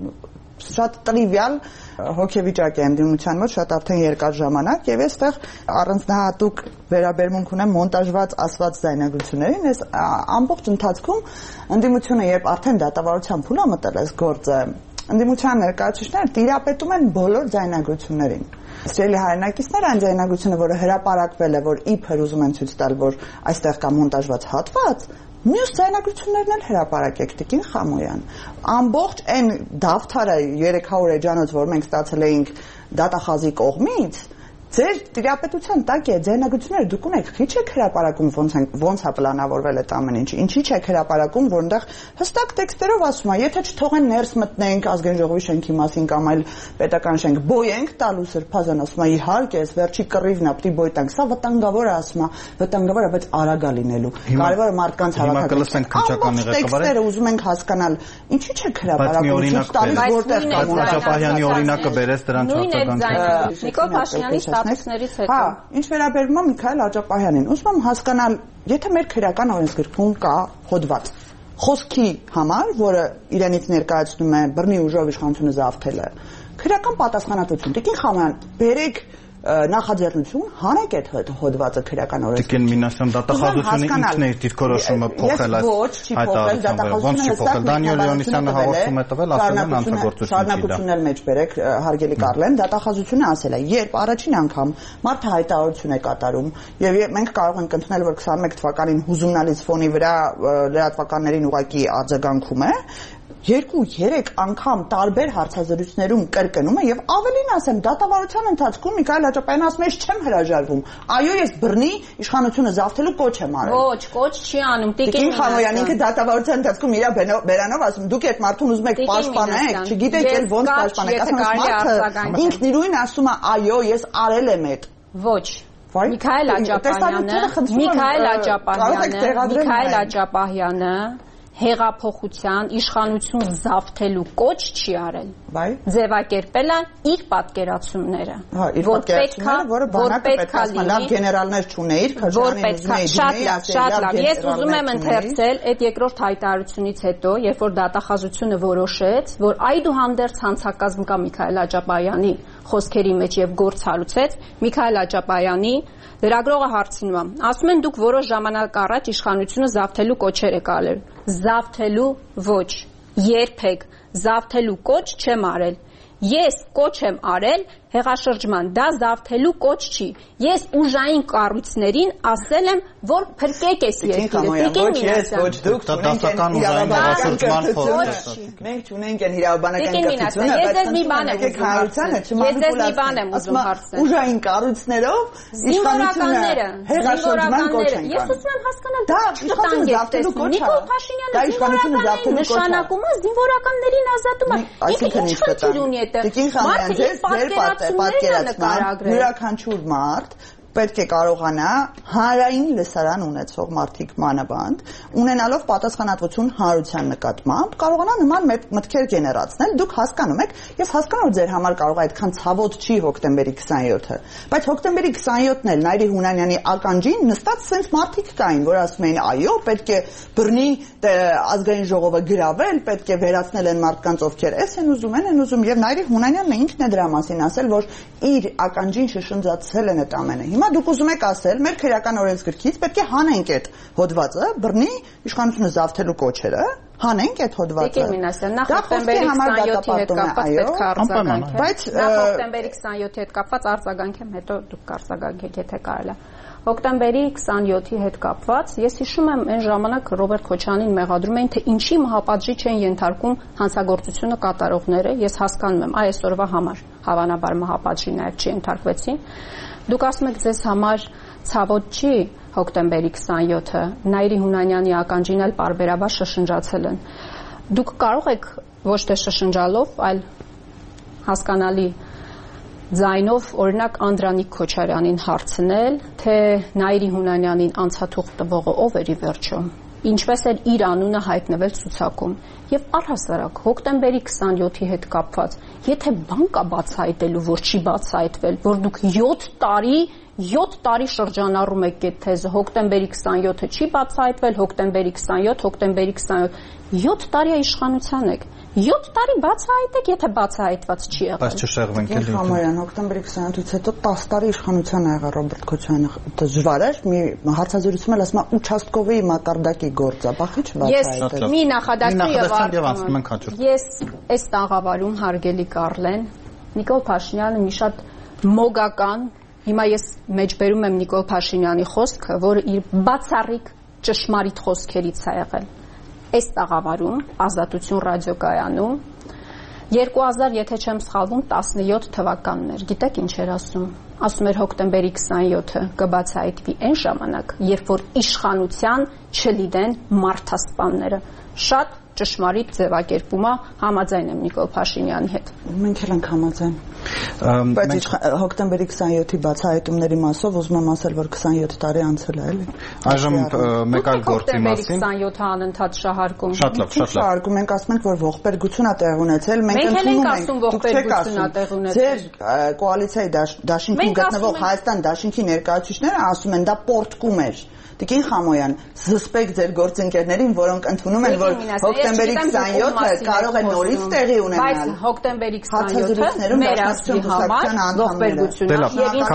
շատ տրիվիալ հոգեվիճակ է ընդդիմության մոտ շատ արդեն երկար ժամանակ եւ այստեղ առանձնահատուկ վերաբերմունք ունեմ մոնտաժված ասված ձայնագրություններին, այս ամբողջ ընթացքում ընդդիմությունը երբ արդեն դատավարության փուլ է մտել այս գործը, ընդդիմության ներկայացուցիչները տիրապետում են բոլոր ձայնագրություններին։ Սիրելի հայրենակիցներ, այն ձայնագրությունը, որը հրապարակվել է, որ իբր ուզում են ցույց տալ, որ այստեղ կա մոնտաժված հատված, մյուս ձայնագրություններն էլ հրապարակեք, Տիկին Խամոյան։ Ամբողջ այն դավթարը երեք հարյուր էջանոց, որ մենք ստացել էինք դատախազի կողմից, ձեր տիրապետության տակ է ձայնագրությունները դուք ունեք, քիչ եք հրապարակում ոնց են ոնց է պլանավորվել այդ ամեն ինչը, ինչի՞ չեք հրապարակում, որտեղ հստակ տեքստերով ասում է, եթե չթողեն ներս մտնենք ազգային ժողովի շենքի մասին կամ այլ պետական շենք, բոյենք տալու Սրբազան ասում է, իհարկե, այս վերջի կռիվն է, պիտի բոյ տանք, սա վտանգավոր է ասում է, վտանգավոր է, բայց արագ է լինելու։ Կարևորը մարդկանց հավաքական տեքստերը ուզում ենք հասկանալ, ինչի՞ չեք հրապարակում, տալիս որտեղ կա Աջապահյանի օրինակը բերես դրան չարձագանք։ Նիկոլ Փաշինյանի ստատուսներից հետո։ Հա, ինչ վերաբերում է Միքայել Աջապահյանին, ուզում եմ հասկանալ, եթե մեր քրեական օրենսգրքում կա հոդված խոսքի համար, որը իրենից ներկայացնում է բռնի ուժով իշխանությունը զավթելը, քրեական պատասխանատվություն, Տիկին Խամոյան, բերեք նախաձեռնություն հանեք այդ հոդվածը քրեական օրենսգրքում։ Տիկին Մինասյան դատախազությունը ինքն է իր դիրքորոշումը փոխել այս հայտարարությամբ, ոնց չի փոխել։ Դանիել Լեոնիսյանը հաղորդում է տվել, ասել են անձնագործություն չի դա։ Շարունակությունն էլ մեջ բերեք, հարգելի Կարլեն, դատախազությունը ասել է, երբ առաջին անգամ մարդը հայտարարություն է կատարում, եւ մենք կարող ենք ընդունել, որ քսանմեկ թվականին հուզումնալից ֆոնի վրա լրատվականներին ուղակի արձագանքում է, երկու-երեք անգամ տարբեր հարցազրույցներում կրկնում է եւ ավելին ասեմ դատավարության ընթացքում Միքայել Աջապահյանն ասում է ես չեմ հրաժարվում այո ես բռնի իշխանությունը զավթելու կոչ եմ արել ոչ կոչ չի անում Տիկին Խամոյան ինքը դատավարության ընթացքում իր բերանով ասում դուք այդ մարդուն ուզում եք պաշտպանեք չգիտեք էլ ոնց պաշտպանեք ասում մարդը ինքն իրույն ասում է այո ես արել եմ այդ ոչ Միքայել Աջապահյանը Միքայել Աջապահյանը Միքայել Աջապահյանը հեղափոխության իշխանություն զավթելու կոչ չի արել։ Ձևակերպել է իր պատկերացումները։ Որ պետքա, որը բանակը պետքա լավ գեներալներ չունեիր, քաջանին ուզում շատ լավ, շատ լավ։ Ես ուզում եմ ընթերցել այդ երկրորդ հայտարարությունից հետո, երբ որ դատախազությունը որոշեց, որ այդուհանդերձ հանցակազմ կա Միքայել Աջապահյանի խոսքերի մեջ եւ գործ հարուցեց Միքայել Աջապահյանի լրագրողը հարցնում է ասում են դուք որոշ ժամանակ առաջ իշխանությունը զավթելու կոչեր եք արել զավթելու ոչ երբեք զավթելու կոչ չեմ արել ես կոչ եմ արել հեղաշրջման, դա զավթելու կոչ չի։ Ես ուժային կառույցներին ասել եմ, որ փրկեք այս երկիրը։ Ոչ ես, ոչ դուք, դասական ուժային հեղաշրջման ֆորմը։ Մենք ունենք այն իրավաբանական կրթությունը, բայց ես մի բան եմ ուզում հարցնել։ Ես մի բան եմ ուզում հարցնել։ Ուժային կառույցներով իշխանությունները, հեղաշրջման կոչ են։ Ես ուզում եմ հասկանալ, դա իշխանությունը զավթելու կոչ է։ Նիկոլ Փաշինյանը իշխանությունը զավթելու նշանակում է զինվորականներին ազատումը։ Ինքը ինչ խնդիր ունի այդտեղ։ Մարդը պատկերացնում յուրաքանչյուր մարդ պետք է կարողանա հանրային լսարան ունեցող մարդիկ մանավանդ ունենալով պատասխանատվություն հանրության նկատմամբ կարողանա նման մտքեր գեներացնել։ Դուք հասկանում եք, ես հասկանում եմ ձեր համար կարող է այդքան ցավոտ չի հոկտեմբերի քսաներորը, բայց հոկտեմբերի քսաներորդն էլ Նայիրի Հունանյանի ականջին նստած sense մարդիկ կային, որ ասում էին այո, պետք է բռնի ազգային ժողովը գրավել, պետք է վերացնել են մարդկանց ովքեր էս են ուզում են են ուզում եւ Նայիրի Հունանյանն ինքն է դրա մասին ասել, որ իր ականջին շշնջացել են այդ ամենը։ Հիմա դուք ուզում եք ասել, մեր քրեական օրենսգրքից պետք է հանենք այդ հոդվածը, բռնի իշխանությունը զավթելու կոչերը, հանենք այդ հոդվածը։ Տիկին Մինասյան, նախ հոկտեմբերի քսաներորի հետ կապված պետք է արձագանք։ Բայց նախ հոկտեմբերի քսաներորի հետ կապված արձագանք եմ, հետո դուք կարձագանքեք, եթե կարելի է։ Հոկտեմբերի քսաներորի հետ կապված ես հիշում եմ այն ժամանակ Ռոբերտ Քոչանին մեղադրում էին, թե ինչի մահապատժի չեն ենթարկում հանցագործությունը կատարողները։ Ես հասկանում եմ, այ այսօրվա համար հավանաբար մահապատժի նաև չենթարկվեցին։ Դուք ասում եք ձեզ համար ցավոտ չի հոկտեմբերի քսաներորը, Նայիրի Հունանյանի ականջին էլ պարբերաբար շշնջացել են։ Դուք կարող եք ոչ թե շշնջալով, այլ հասկանալի ձայնով օրինակ Անդրանիկ Քոչարյանին հարցնել, թե Նայիրի Հունանյանին անցաթուղթ տվողը ով էր ի վերջո, ինչպես էր իր անունը հայտնվել ցուցակում։ Եվ առհասարակ հոկտեմբերի քսաներորի հետ կապված, եթե բան կա բացահայտելու, որ չի բացահայտվել, որ դուք յոթ տարի յոթ տարի շրջանառում եք այդ թեզը, հոկտեմբերի քսաներորը չի բացահայտվել, հոկտեմբերի քսաներորը, հոկտեմբերի քսաներորը, յոթ տարի իշխանության եք։ յոթ տարի բացահայտեք, եթե բացահայտված չի եղել։ Բայց չշեղվենք էլի։ Համարյան հոկտեմբերի քսաներորից հետո տասը տարի իշխանության ա եղել Ռոբերտ Քոչյանը։ Դժվար էր, մի հարցազրույցում էլ ասում է ուչաստկովի մակարդակի գործ է, բախի չբացահայտել։ Ես մի նախադասություն եւ ասում ենք հաջորդ։ Ես այս տաղավարում հարգելի Կարլեն, Նիկոլ Փաշինյանը մի շատ մոգական, հիմա ես մեջբերում եմ Նիկոլ Փաշինյանի խոսքը, որը իր բացառիկ ճշմարիտ խոսքերից է եղել։ Այս տաղավարում Ազատություն ռադիոկայանում երկու հազար, եթե չեմ սխալվում, տասնյոթ թվականն էր։ Գիտեք ինչ էր ասում։ Ասում էր հոկտեմբերի քսաներորը կբացահայտվի այն ժամանակ, երբ որ իշխանության չլինեն մարդասպանները։ Շատ ճշմարիտ ձևակերպում է, համաձայն եմ Նիկոլ Փաշինյանի հետ։ Մենք էլ ենք համաձայն։ Բայց հոկտեմբերի քսաներորի բացահայտումների մասով ուզում եմ ասել, որ քսաներորդ տարի անցել է, էլի։ Այժմ մեկ այլ գործի մասին։ Հոկտեմբերի քսաներորը անընդհատ շահարկում։ Շատ լավ, շատ լավ։ Շահարկում ենք, ասում ենք, որ ողբերգություն է տեղ ունեցել, մենք ընդունում ենք, դուք չեք ասում ողբերգություն է տեղ ունեցել։ Ձեր կոալիցիայի դաշինքին գտնվող Հայաստան դաշինքի ներկայացուցիչները ասում են, դա պորտկում էր։ Տիկին Խամոյան, զսպեք ձեր գործընկերներին, որոնք ընդունում են, որ հոկտեմբերի քսաներորը կարող է նորից տեղի ունենալ։ Բայց հոկտեմբերի քսաներորը մեր ազգի համար ողբերգություն է։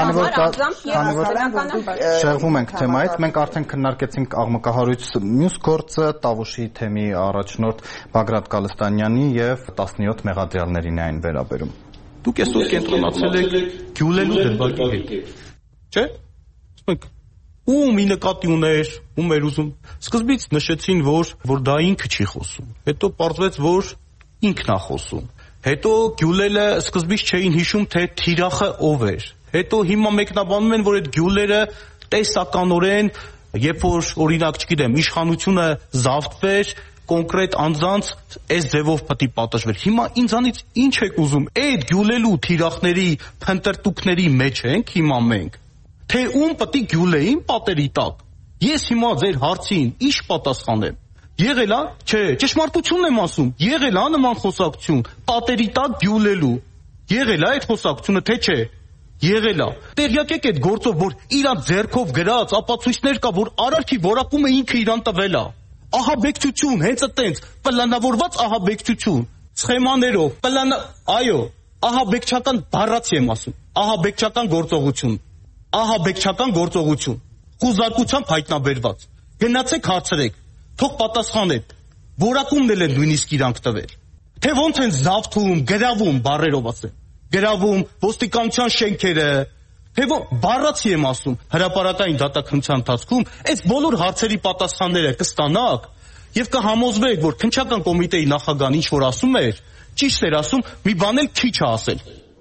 Շեղվում ենք թեմայից, մենք արդեն քննարկեցինք աղմկահարույց մյուս գործը, Տավուշի թեմի առաջնորդ Բագրատ Գալստանյանի եւ տասնյոթ մեղադրյալներին այն վերաբերում։ Դուք այսօր կենտրոնացել եք Գյուլելու դրվագի հետ։ Չէ՞։ Ասենք ու մի նկատի ուներ, ում էր ուզում։ Սկզբից նշեցին, որ որ դա ինքը չի խոսում։ Հետո պարզվեց, որ ինքն է խոսում։ Հետո Գյուլելը սկզբից չէին հիշում, թե թիրախը ով էր։ Հետո հիմա մեկնաբանում են, որ այդ Գյուլերը տեսականորեն, երբ որ օրինակ, չգիտեմ, իշխանությունը զավթվեր, կոնկրետ անձանց այս ձևով պետք է պատժվեր։ Հիմա ինձանից ինչ եք ուզում։ Այդ Գյուլելու թիրախների փնտրտուքների մեջ ենք հիմա մենք։ Թե ում պետք է Գյուլեին պատերի տակ։ Ես հիմա ձեր հարցին ինչ պատասխանեմ։ Եղել է, չէ, ճշմարտությունն եմ ասում։ Եղել է նման խոսակցություն պատերի տակ Գյուլելու։ Եղել է այդ խոսակցությունը, թե չէ։ Եղել է։ Տեղյակ եք այդ գործով, որ իրանց ձեռքով գրած ապացույցներ կա, որ արարքի որակումը ինքը իրան տվել է։ Ահաբեկչություն, հենց այտենց պլանավորված ահաբեկչություն, սխեմաներով, պլան, այո, ահաբեկչական բառացի եմ ասում։ Ահաբեկչական գործողություն։ Ահաբեկչական գործողություն, խուզարկությամբ հայտնաբերված։ Գնացեք հարցրեք, թող պատասխանեք, որակումն էլ են նույնիսկ իրանք տվել։ Թե ոնց են զավթում, գրավում, բառերով ասեմ։ գրավում, ոստիկանության շենքերը, թե բառացի եմ ասում, հրապարակային դատաքննության ընթացքում այս բոլոր հարցերի պատասխանները կստանաք եւ կհամոզվեք, որ քննչական կոմիտեի նախագահան ինչ որ ասում էր, ճիշտ էր ասում, մի բան էլ քիչ է ասել։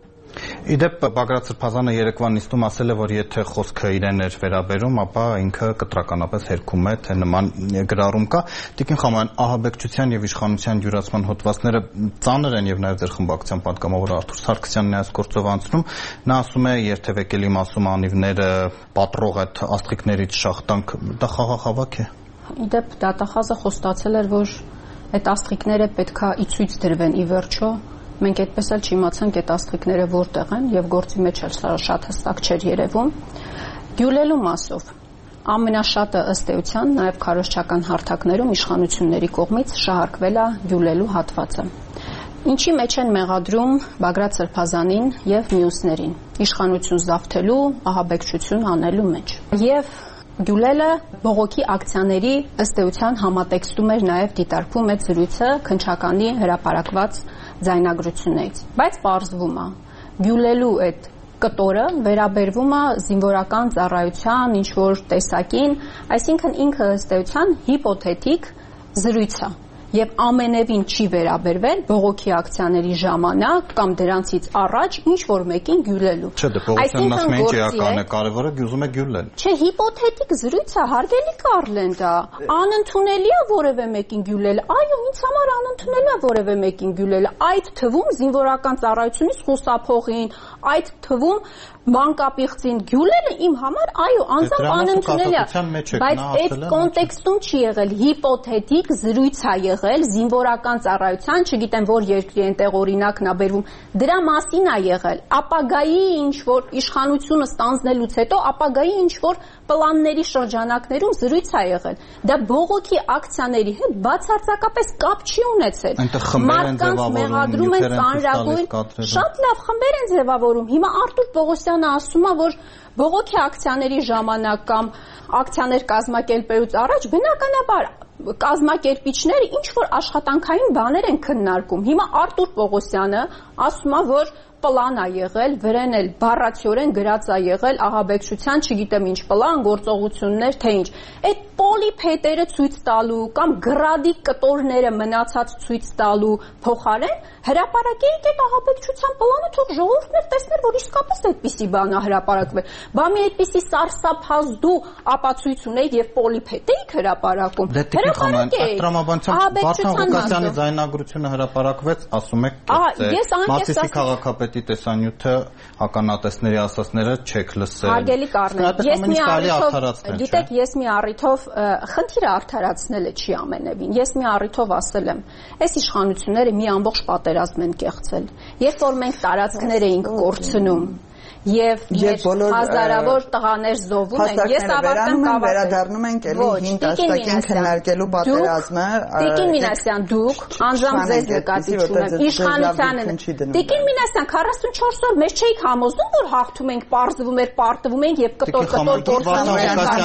Իդեպ Բագրատ Սրբազանը երեկվա նիստում ասել է, որ եթե խոսքը իրեն էր վերաբերում, ապա ինքը կտրականապես հերքում է, թե նման գրառում կա։ Տիկին Խամանյան, ահաբեկչության եւ իշխանության յուրացման հոդվածները ծանր են եւ նաեւ ձեր խմբակցության պատգամավոր Արթուր Սարգսյանն է այս գործով անցնում։ Նա ասում է, երթևեկելի մասում անիվները պատռող այդ աստղիկներից շախտանք, դա խաղաղավակ է։ Իդեպ դատախազը խոստացել էր, որ այդ աստղիկները պետքա ի ցույց դրվեն ի վերջո։ Մենք այդպես էլ չիմացանք այդ աստղիկները որտեղ են եւ գործի մեջ էլ շատ հստակ չէր երևում։ Գյուլելու մասով ամենաշատը ըստ էության նաեւ քարոզչական հարթակներում իշխանությունների կողմից շահարկվել է Գյուլելու հատվածը։ Ինչի մեջ են մեղադրում Բագրատ Սրբազանին եւ մյուսներին իշխանություն զավթելու, ահաբեկչություն անելու մեջ։ Եվ Գյուլելը բողոքի ակցիաների ըստ էության համատեքստում էր նաև դիտարկվում այդ զրույցը քննչականի հրապարակված ձայնագրություններից, բայց պարզվում է Գյուլելու այդ կտորը վերաբերվում է զինվորական ծառայության ինչ որ տեսակին, այսինքն ինքը ըստ էության հիպոթետիկ զրույց է եւ ամենևին չի վերաբերվել բողոքի ակցիաների ժամանակ կամ դրանցից առաջ ինչ որ մեկին գյուլելու։ Չէ, դե բողոքն ասում են էական է, կարևորը գյուզում է գյուլել։ Չէ, հիպոթետիկ զրույց է, հարգելի Կարլեն դա։ Անընդունելի է որևէ մեկին գյուլել։ Այո, ինձ համար անընդունելի է որևէ մեկին գյուլել։ Այդ թվում զինվորական ծառայությունից խուսափողին, այդ թվում մանկապիղծին գյուլելը իմ համար այո անձամբ անընդունելի է, բայց այդ կոնտեքստում չի եղել, հիպոթետիկ զրույց է եղել զինվորական ծառայության, չգիտեմ որ երկրի այնտեղ օրինակն է բերվում, դրա մասին է եղել, ապագայի ինչ որ իշխանությունը ստանձնելուց հետո ապագայի ինչ որ պլանների շրջանակներում զրույց է եղել, դա բողոքի ակցիաների հետ բացարձակապես կապ չի ունեցել, մարդկանց մեղադրում են ծանրագույն, շատ լավ խմբեր են ձևավորում, հիմա Արտուր Պողոսյանը ասում է, որ բողոքի ակցիաների ժամանակ կամ ակցիաներ կազմակերպելուց առաջ բնականաբար կազմակերպիչները ինչ որ աշխատանքային բաներ են քննարկում։ Հիմա Արտուր Պողոսյանը ասում է, որ պլան է եղել, վրան էլ բառացիորեն գրած է եղել ահաբեկչության, չգիտեմ ինչ պլան, գործողություններ, թե ինչ։ Այդ պոլիփետերը ցույց տալու կամ գրադի կտորները մնացած ցույց տալու փոխարեն հրապարակեիք այդ ահաբեկչության պլանը, թող ժողովուրդն էլ տեսներ, որ իսկապես այդպիսի բան է հրապարակվել։ Բա մի այդպիսի սարսափազդու ապացույց ունեիք եւ պոլիփետեիք հրապարակում։ Հրապարակեիք։ Տրամաբանության Վարդան Ղուկասյանի ձայնագրությունը հրապարակվեց, ասում եք, Մարտիսի քաղաքապետի տեսանյութը ականատեսների ասածները չեք լսել։ Հարգելի Կարմեն, ես մի առիթով, գիտեք, ես մի առիթով խնդիրը արդարացնելը չի ամենևին։ Ես մի առիթով ասել եմ, այս իշխանությունները մի ամբողջ պատերազմ են կեղծել։ Երբ որ մենք տարածքներ էինք կորցնում եւ հազարավոր տղաներ զոհվում են, ես ավարտեմ կավարտեմ, վերադառնում ենք էլի հին տասնյակին քննարկելու պատերազմը։ Տիկին Մինասյան, դուք անձամբ ձեզ նկատի ունեմ, իշխանությանը։ Տիկին Մինասյան, քառասունչորս օր մեզ չէիք համոզում, որ հաղթում ենք, պարզվում էր, պարտվում ենք եւ կտոր կտոր գործանում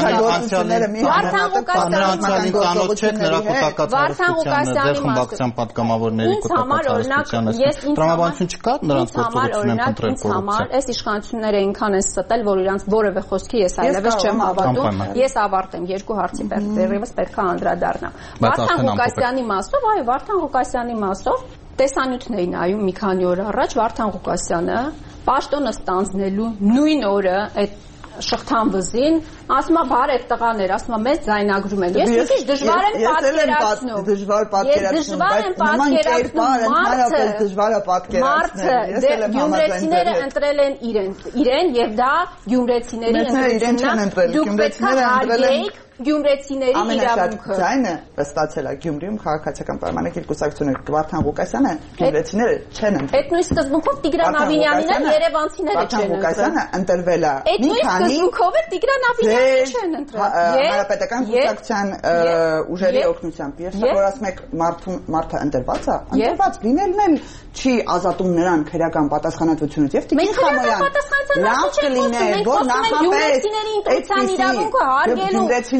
ենք։ Վարդան Ղուկասյանի ծանոթ չեք նրա կուսակցության խմբակցության պատգամավորների կուսակցության։ Տրամաբանություն չկա նրանց գործողությունն են կընտրել կոռուպցիա։ Այս իշխանությունները այնքան են ստել, որ իրանց որևէ խոսքի ես այլևս չեմ հավատում։ Ես ավարտեմ երկու հարցի պետք դեռևս պետք է անդրադառնամ։ Վարդան Ղուկասյանի մասով, այո, Վարդան Ղուկասյանի մասով տեսանյութն էի նայում մի քանի օր առաջ, Վարդան Ղուկասյանը պաշտոնը ստանձնելու նույն օրը այդ շղթան վզին, ասում է բարև տղաներ, ասում է մեզ ձայնագրում են։ Ես քիչ դժվար եմ պատկերացնում։ Դժվար պատկերացնում, բայց նման կերպար, ընդհանրապես դժվար է պատկերացնել։ Ես էլ եմ գյումրեցիները ընտրել են իրեն, իրեն եւ դա գյումրեցիների ընտրությունն է։ Դուք պետք է հարգեիք գյումրեցիների իրավունքը։ Ձայնը ստացել է Գյումրիում քաղաքացիական պայմանագիր կուսակցությունների Վարդան Ղուկասյանը գյումրեցիները չեն ընտրել։ Այդ նույն սկզբունքով Տիգրան Ավինյանին էլ երևանցիները չեն ընտրել։ Ղուկասյանը ընտրվել է մի քանի սկզբունքով էլ Տիգրան Ավինյանին չեն ընտրել։ Հանրապետական կուսակցության ուժերի օգնությամբ ես որ ասում եք մարդը ընտրված է, ընտրված լինելն էլ չի ազատում նրան քրեական պատասխանատվությունից եւ Տիգրան Խամոյան լավ կլիներ որ նախապես գյումրեցիների ընտրության իրավունքը հարգելու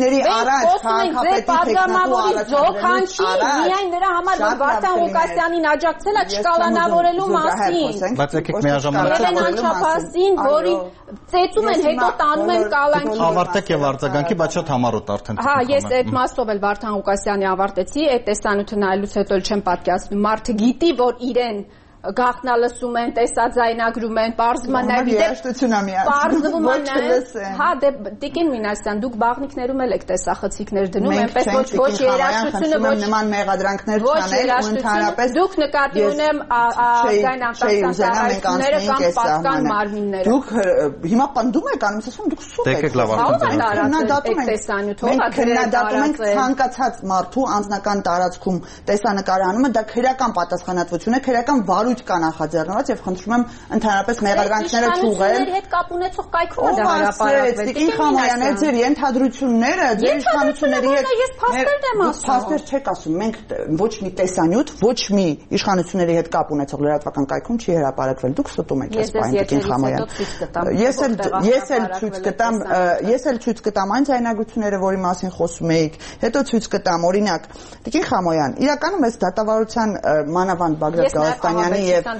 տարիների առաջ քաղաքապետի տեխնատու առաջադրելուց միայն նրա համար որ Վարդան Ղուկասյանին աջակցելա չկալանավորելու մասին։ Բայց եկեք միաժամանակ Երեն Չափասին, որի ծեծում են, հետո տանում են կալանքի։ Ավարտեք եւ արձագանքի, բայց շատ համառոտ արդեն։ Հա, ես այդ մասով էլ Վարդան Ղուկասյանի ավարտեցի, այդ տեսանյութը նայելուց հետո էլ չեմ պատկերացնում։ Մարդը գիտի, որ իրեն գաղտնալսում են, տեսաձայնագրում են, պարզվում է նաև պարզվում է նաև հա դե Տիկին Մինասյան դուք բաղնիկներում էլ եք տեսախցիկներ դնում այնպես ոչ ոչ երաշխությունը ոչ նման մեղադրանքներ չանել ու ընդհանրապես դուք նկատի ունեմ ազգային անկախությունները կամ պատկան մարմինները դուք հիմա պնդում եք անում ասում դուք սուտ եք քննադատում եք տեսանյութով քննադատում եք ցանկացած մարդու անձնական տարածքում տեսանկարահանումը դա քրեական պատասխանատվություն է քրեական վարույթ կա նախաձեռնված եւ խնդրում եմ ընդհանրապես մեղադրանքները չուղղել։ Իշխանությունների հետ կապ ունեցող կայքում է դա հրապարակվել։ Տիկին Խամոյան, այդ ձեր ենթադրությունները, ձեր իշխանությունների հետ ես փաստեր եմ ասում։ Փաստեր չեք ասում։ Մենք ոչ մի տեսանյութ, ոչ մի իշխանությունների հետ կապ ունեցող լրատվական կայքում չի հրապարակվել։ Դուք ստում եք այս բանը, Տիկին Խամոյան։ Ես էլ ես էլ ցույց կտամ, ես էլ ցույց կտամ այն ձայնագրությունները, որի մասին խոսում էիք։ Հետո ցույց կտամ, օրինակ, Տիկին Խամոյան, իրականում այս դատավարության մանավանդ Բագրատ Գալստանյանի եւ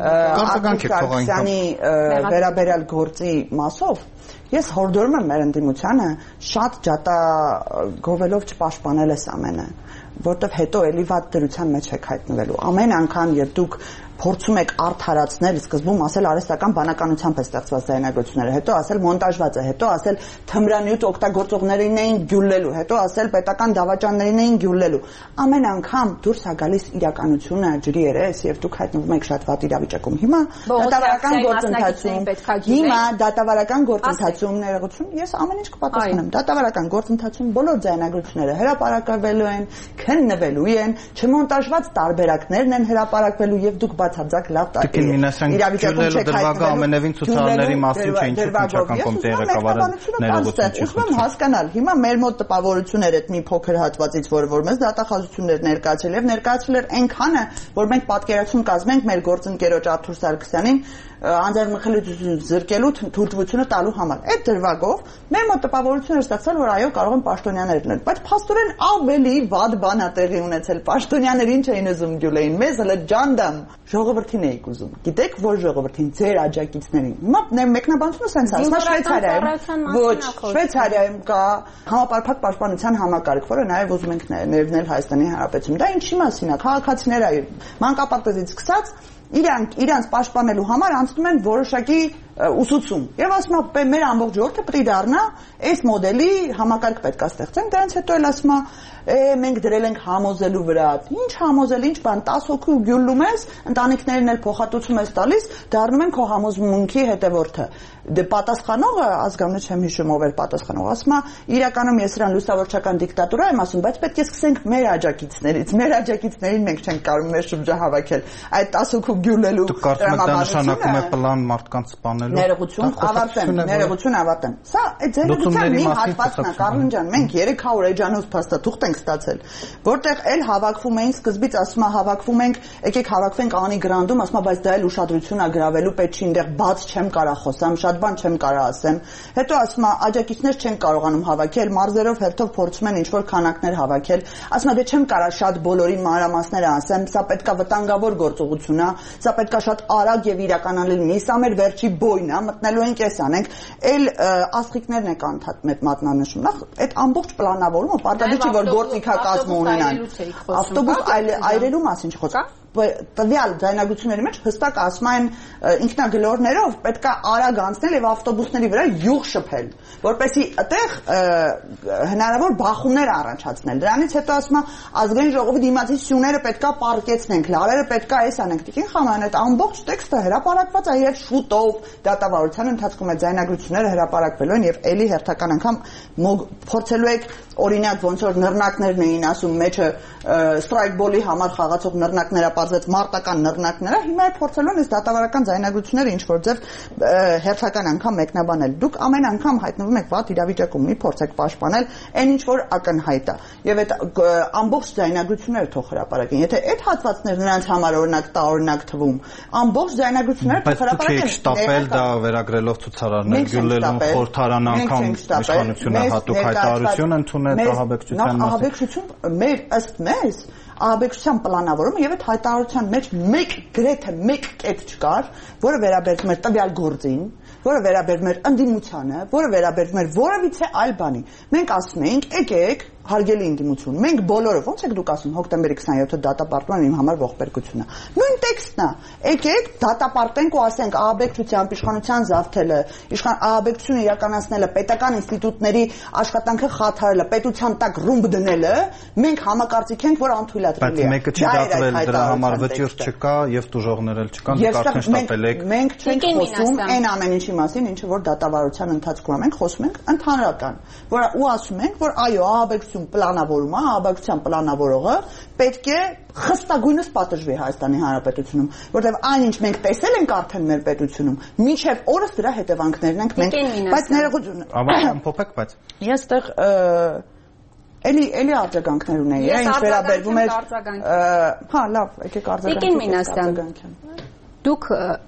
Արտականի վերաբերյալ գործի մասով ես հորդորում եմ մեր ընդդիմությանը շատ ջատա գովելով չպաշտպանել այս ամենը, որտեվ հետո էլի վատ դրության մեջ եք հայտնվելու։ Ամեն անգամ երբ դուք փորձում եք արդարացնել, սկզբում ասել արհեստական բանականությամբ է ստեղծված ձայնագրությունները, հետո ասել մոնտաժված է, հետո ասել թմրանյութ օգտագործողներին էին գյուլելու, հետո ասել պետական դավաճաններին էին գյուլելու։ Ամեն անգամ դուրս է գալիս իրականությունը ջրի երես եւ դուք հայտնվում եք շատ վատ իրավիճակում։ Հիմա դատավարական գործընթացում, հիմա դատավարական գործընթացում ներողություն, ես ամեն ինչ կպատասխանեմ։ Դատավարական գործընթացում բոլոր ձայնագրությունները հրապարակվելու են, քննվելու են, չմոնտաժված տարբերակներն են հրապարակվելու եւ դուք բացարձակ լավ իրավիճակում չեք հայտնվելու ամենևին ցուցարարների մասին չէին չփչական կոմիտեի ղեկավարը ներողություն չի խնդրում հասկանալ հիմա մեր մոտ տպավորություն էր այդ մի փոքր հատվածից որը որ մեզ դատախազություններ ներկայացել եւ ներկայացել էր այնքանը որ մենք պատկերացում կազմենք մեր գործընկերոջ Արթուր Սարգսյանին անձեռնմխելիություն զրկելու թույլտվությունը տալու համար այդ դրվագով մեր մոտ տպավորություն էր ստացել որ այո կարող են պաշտոնյաներ լինել բայց փաստորեն ավելի վատ բան է տեղի ունեցել պաշտոնյաներ ինչ էին ուզում գյուլեին մեզ հələ ջանդամ ժողովրդին էիք ուզում գիտեք որ ժողովրդին ձեր աջակիցներին հիմա մեկնաբանությունը սենց է ասում Շվեյցարիայում ոչ Շվեյցարիայում կա համապարփակ պաշտպանության համակարգ որը նաև ուզում ենք ներդնել Հայաստանի Հանրապետությունում դա ինչի մասին է քաղաքացիները մանկապարտեզից սկսած իրանք իրանց պաշտպանելու համար անցնում են որոշակի ուսուցում եւ ասում են մեր ամբողջ ժողովուրդը պետք է դառնա այս մոդելի համակարգ պետք է ստեղծենք դրանից հետո էլ ասում է մենք դրել ենք համոզելու վրա ինչ համոզել ինչ բան տասը հոգու գյուլում ես ընտանիքներին էլ փոխհատուցում ես տալիս դառնում են քո համոզմունքի հետևորդը դե պատասխանողը ազգանունը չեմ հիշում ով էր պատասխանողը ասում է իրականում ես իրան լուսավորչական դիկտատուրա եմ ասում բայց պետք է սկսենք մեր աջակիցներից մեր աջակիցներին մենք չենք կարող մեր շուրջը հավաքել այդ տասը հոգու գյուլելու դուք կարծում եք դա նշանակում է պլան մարդկանց սպանել ներողություն ավարտեմ ներողություն ավարտեմ սա այդ ձեռնության մի հատվածն է Կարլին ջան մենք երեք հարյուր էջանոց փաստաթուղթ ենք ստացել որտեղ էլ հավաքվում էին սկզբից ասում է հավաքվում ենք եկեք հավաքվենք անի գրանդում ասում է բայց դա էլ ուշադրություն է գրավելու պետք չի այնտեղ բաց չեմ կարա խոսամ շատ բան չեմ կարա ասեմ հետո ասում է աջակիցներ չեն կարողանում հավաքել մարզերով հերթով փորձում են ինչ որ քանակներ հավաքել ասում է դե չեմ կարա շատ բոլորին մանրամասները ասեմ սա պետքա վտանգավոր գործողություն է սա պետքա շատ արագ եւ իրականանալի լինի սա մեր վերջի բոյն է մտնելու ենք էս անենք էլ աստղիկներն եք անդադում այդ մատնանշում նախ այդ ամբողջ պլանավորումը պարտադիր չի որ գործիքակազմ ունենան ավտոբուս այրելու մասին չխոսք տվյալ ձայնագրությունների մեջ հստակ ասում են ինքնագլորներով պետքա արագ անցնել եւ ավտոբուսների վրա յուղ շփել որպեսզի այդտեղ հնարավոր բախումներ առաջացնել դրանից հետո ասում է ազգային ժողովի դիմացի սյուները պետքա պարկեցնենք լարերը պետքա էս անենք Տիկին Խամոյան այդ ամբողջ տեքստը հրապարակված է եւ շուտով դատավարության ընթացքում այդ ձայնագրությունները հրապարակվելու են եւ էլի հերթական անգամ փորձելու եք օրինակ ոնց որ նռնակներն էին ասում մեջը ստրայքբոլի համար խաղացող նռնակները պարզեց մարտական նռնակները, հիմա է փորձելու են այս դատավարական ձայնագրությունները ինչ որ ձև հերթական անգամ մեկնաբանել։ Դուք ամեն անգամ հայտնվում եք վատ իրավիճակում, մի փորձեք պաշտպանել այն ինչ որ ակնհայտ է։ Եվ այդ ամբողջ ձայնագրությունները թող հրապարակեն։ Եթե այդ հատվածները նրանց համար օրինակ տարօրինակ թվում, ամբողջ ձայնագրությունները թող հրապարակեն։ Բայց դուք եք շտապել դա վերագրելով ցուցարարներ գյուլելուն խորհրդարան անգամ իշխանությունը հատուկ հայտարարություն ընդունել ահաբեկչության մասին։ Ահաբեկչություն մեր ըստ մեզ ահաբեկչության պլանավորումը եւ այդ հայտարարության մեջ մեկ գրեթե մեկ կետ չկար, որը վերաբերում էր տվյալ գործին, որը վերաբերում էր ընդդիմությանը, որը վերաբերում էր որևիցե այլ բանի։ Մենք ասում ենք, եկեք, հարգելի ընդդիմություն, մենք բոլորը, ո՞նց եք դուք ասում, հոկտեմբերի քսաներորդ դատապարտման իմ համար ողբերգությունն է։ Նույն տեքստն է։ Եկեք, դատապարտենք ու ասենք ահաբեկչությամբ իշխանության զավթելը, իշխան ահաբեկչությունը իրականացնելը, պետական ինստիտուտների աշխատանքը խաթարելը, պետության տակ ռումբ դնելը, մենք համակարծիք ենք, որ անթույլատրելի է։ Բայց մեկը չի դատվել, դրա համար վճիռ չկա եւ տուժողներ էլ չկան, դուք արդեն շտապել եք։ Մենք չենք խոսում այն ամեն ինչի մասին, ինչը որ դատավարության ընթացքում է, մենք խոսում ենք ընդհանրական, որ ու ասում ենք, որ այո, ահաբեկչություն պլանավորումը, ահաբեկչության պլանավորողը պետք է խստագույնս պատժվի Հայաստանի Հանրապետությունում, որտեղ այնինչ մենք տեսել ենք արդեն մեր պետությունում, մինչև օրս դրա հետևանքներն ենք մենք, բայց ներողություն, ամփոփեք, բայց ես այդտեղ էլի էլի արձագանքներ ունեի, ինչ վերաբերվում էր, հա, լավ, եկեք արձագանքեմ։ Դուք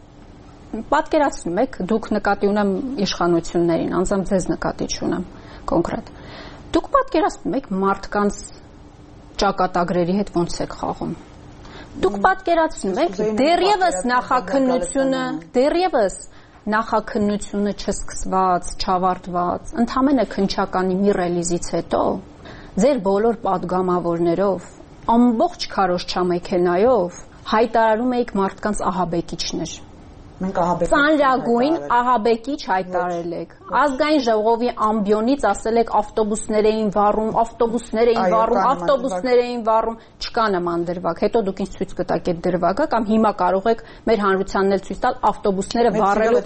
պատկերացնում եք, դուք նկատի ունեմ իշխանություններին, անձամբ ձեզ նկատի չունեմ կոնկրետ։ Դուք պատկերացնում եք մարդկանց ճակատագրերի հետ ոնց եք խաղում։ Դուք պատկերացնում եք դեռևս նախաքննությունը, դեռևս նախաքննությունը չսկսված, չավարտված, ընդհանրապես քննչականի մի ռելիզից հետո ձեր բոլոր падգամավորներով, ամբողջ քարոզչա մեքենայով հայտարարում եք մարդկանց ահաբեկիչներ։ Մենք ահաբեկիչ ծանրագույն ահաբեկիչ հայտարարել եք։ Ազգային ժողովի ամբիոնից ասել եք ավտոբուսներ էին վառում, ավտոբուսներ էին վառում, ավտոբուսներ էին վառում, չկա նման դրվագ։ Հետո դուք ինձ ցույց կտաք այդ դրվագը կամ հիմա կարող եք մեր հանրությանն էլ ցույց տալ ավտոբուսները վառելու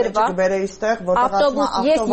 դրվագ։ Ավտոբուս ես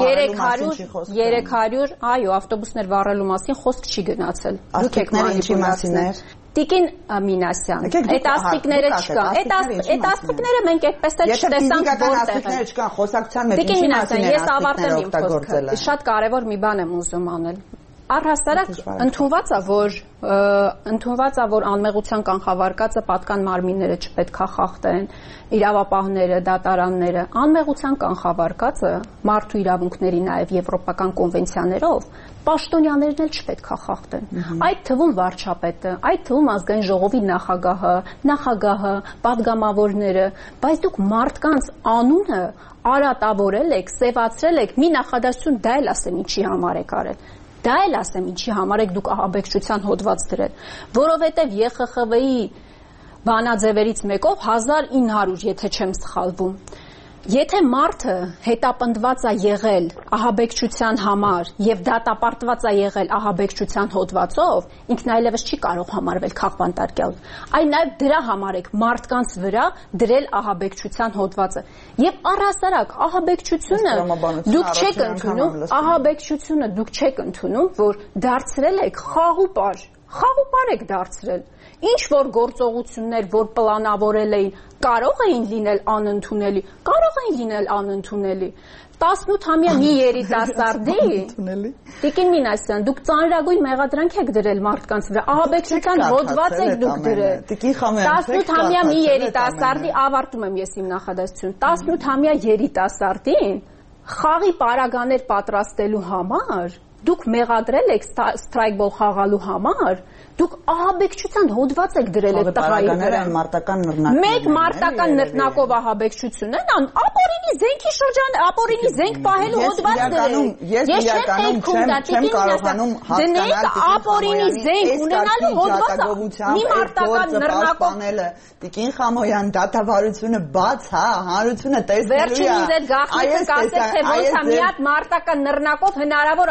երեք հարյուր, այո, ավտոբուսներ վառելու մասին խոսք չի գնացել։ Դուք եք մանիպուլացիաներ։ Տիկին Մինասյան, այդ աստիկները չկան։ Այդ աստիկները մենք այդպես էլ չտեսանք որտեղ են։ Չկան խոսակցության մեջ։ Տիկին Մինասյան, ես ավարտեմ իմ խոսքը։ Շատ կարևոր մի բան եմ ուզում անել։ Առհասարակ ընդունված է, որ ընդունված է, որ անմեղության կանխավարկածը պատկան մարմինները չպետքա խախտեն, իրավապահները, դատարանները, անմեղության կանխավարկածը մարդու իրավունքների նաև եվրոպական կոնվենցիաներով պաշտոնյաներն էլ չպետքա խախտեն։ Այդ թվում վարչապետը, այդ թվում ազգային ժողովի նախագահը, նախագահը, падգամավորները, բայց դուք մարդկանց անունը արատավորել եք, սևացրել եք, մի նախադասություն դա էլ ասեմ ինչի համար եք արել։ Դա էլ ասեմ ինչի համար եք դուք ահաբեկչության հոդված դրել, որովհետև Ե Խ Խ V-ի բանաձևերից մեկով հազար ինը հարյուր, եթե չեմ սխալվում, եթե մարդը հետապնդված է եղել ահաբեկչության համար եւ դատապարտված է եղել ահաբեկչության հոդվածով, ինքն այլևս չի կարող համարվել քաղբանտարկյալ։ Այլ նաեւ դրա համար եք մարդկանց վրա դրել ահաբեկչության հոդվածը։ Եվ առհասարակ ահաբեկչությունը դուք չեք ընդունում, ահաբեկչությունը դուք չեք ընդունում, որ դարձրել եք խաղուպար, խաղուպար եք դարձրել։ Ինչ որ գործողություններ, որ պլանավորել էին, կարող էին լինել անընդունելի, կարող էին լինել անընդունելի։ տասնութամյա մի երիտասարդի Տիկին Մինասյան, դուք ծանրագույն մեղադրանք եք դրել մարդկանց վրա, ահաբեկչության հոդված եք դուք դրել։ տասնութամյա մի երիտասարդի, ավարտում եմ ես իմ նախադասությունը, տասնութամյա երիտասարդին խաղի պարագաներ պատրաստելու համար դուք մեղադրել եք սթրայքբոլ խաղալու համար, դուք ահաբեկչության հոդված եք դրել այդ տղայի վրա։ Մեկ մարտական նռնակով ահաբեկչություն են, ապօրինի զենքի շրջան, ապօրինի զենք պահելու հոդված դրել։ Ես չեմ կարողանում դնել ապօրինի զենք ունենալու հոդվածը։ Մի մարտական նռնակով Տիկին Խամոյան, դատավարությունը բաց, հա, հանրությունը տեսնելու է։ Վերջին ինձ այդ գաղտնիքը կասեք, թե ոնց է մի հատ մարտական նռնակով հնարավոր ահաբեկչություն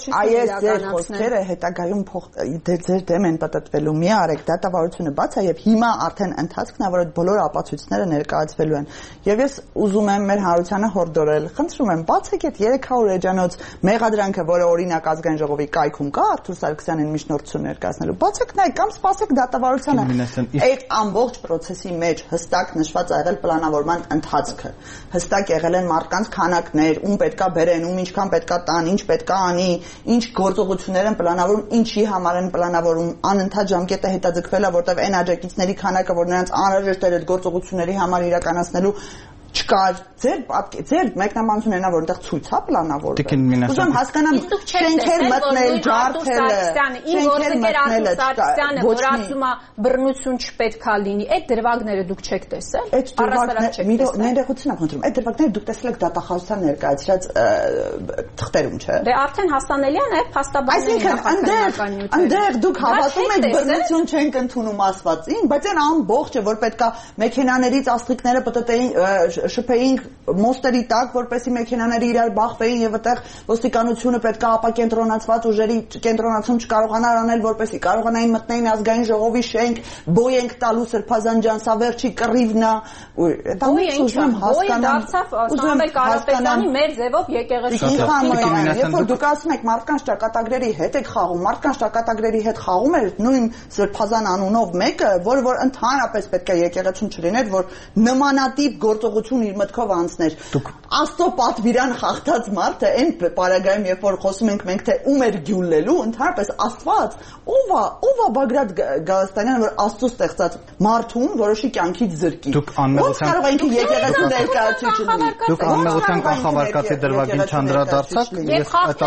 այս ձեր խոսքերը հետագայում ձեր դեմ են պատտվելու։ Մի արեք, դատավարությունը բաց է եւ հիմա արդեն ընթացքն է, որ այդ բոլոր ապացույցները ներկայացվելու են։ Եվ ես ուզում եմ մեր հանրությանը հորդորել, խնդրում եմ, բացեք այդ երեք հարյուր էջանոց մեղադրանքը, որը օրինակ ազգային ժողովի կայքում կա, Արթուր Սարգսյանին միջնորդություն ներկայացնելու։ Բացեք նա կամ սպասեք դատավարությանը։ Այդ ամբողջ process-ի մեջ հստակ նշված է եղել պլանավորման ընթացքը։ Հստակ եղել են մարդկանց քանակներ, ում պետքա բերեն, ում ինչքան պետքա տան, ինչ պետքա անի, ինչ գործողություններ են պլանավորում, ինչի համար են պլանավորում, անընդհատ ժամկետը հետաձգվել է, որտեղ այն աջակիցների քանակը, որ նրանց անհրաժեշտ էր այդ գործողությունների համար իրականացնելու չկար, ձեր ձեր մեկնաբանությունն է, որ այնտեղ ցույց է պլանավորվել։ Ուզում հասկանամ, շենքեր մտնել, ջարդելը, շենքեր մտնելը, որ ասում է բռնություն չպետքա լինի, այդ դրվագները դուք չեք տեսել։ Առասարակ չեք տեսել։ Ներողություն եմ խնդրում, այդ դրվագները դուք տեսել եք դատախազության ներկայացրած թղթերում, չէ՞։ Դե արդեն հասանելի է նաև փաստաբանների նախաձեռնականությունը։ Այնտեղ դուք հավատում եք բռնություն չենք ընդունում ասվածին, բայց այն ամբողջը, որ պետքա մեքենաներից աստղիկները պտտեին շփեինք մոստերի տակ, որպեսի մեքենաները իրար բախվեին եւ այդտեղ ոստիկանությունը պետք է ապակենտրոնացված ուժերի կենտրոնացում չկարողանար անել, որպեսի կարողանային մտնեին ազգային ժողովի շենք, բոյ ենք տալու Սրբազան ջան, սա վերջի կռիվն է։ Բոյ ենք, բոյը դարձավ Սամվել Կարապետյանի մեր ձևով եկեղեցի։ Երբ որ դուք ասում եք մարդկանց ճակատագրերի հետ եք խաղում, մարդկանց ճակատագրերի հետ խաղում էր նույն Սրբազան անունով մեկը, որը որ ընդհանրապես պետք է եկեղեցում չլիներ, որ նմանատիպ գործողություն իր մտքով անցներ։ Աստծո պատվիրան խախտած մարդը այն պարագայում, երբ որ խոսում ենք մենք թե ում էր գյուլելու, ընդհանրապես Աստված, ով է, ով է Բագրատ Գալստանյանը, որ Աստծո ստեղծած մարդուն որոշի կյանքից զրկի։ Դուք անմեղության կարող եք եկեղեցու ներկայացուցիչ լինի։ Դուք անմեղության կանխավարկածի դրվագին չանդրադարձաք, ես այդ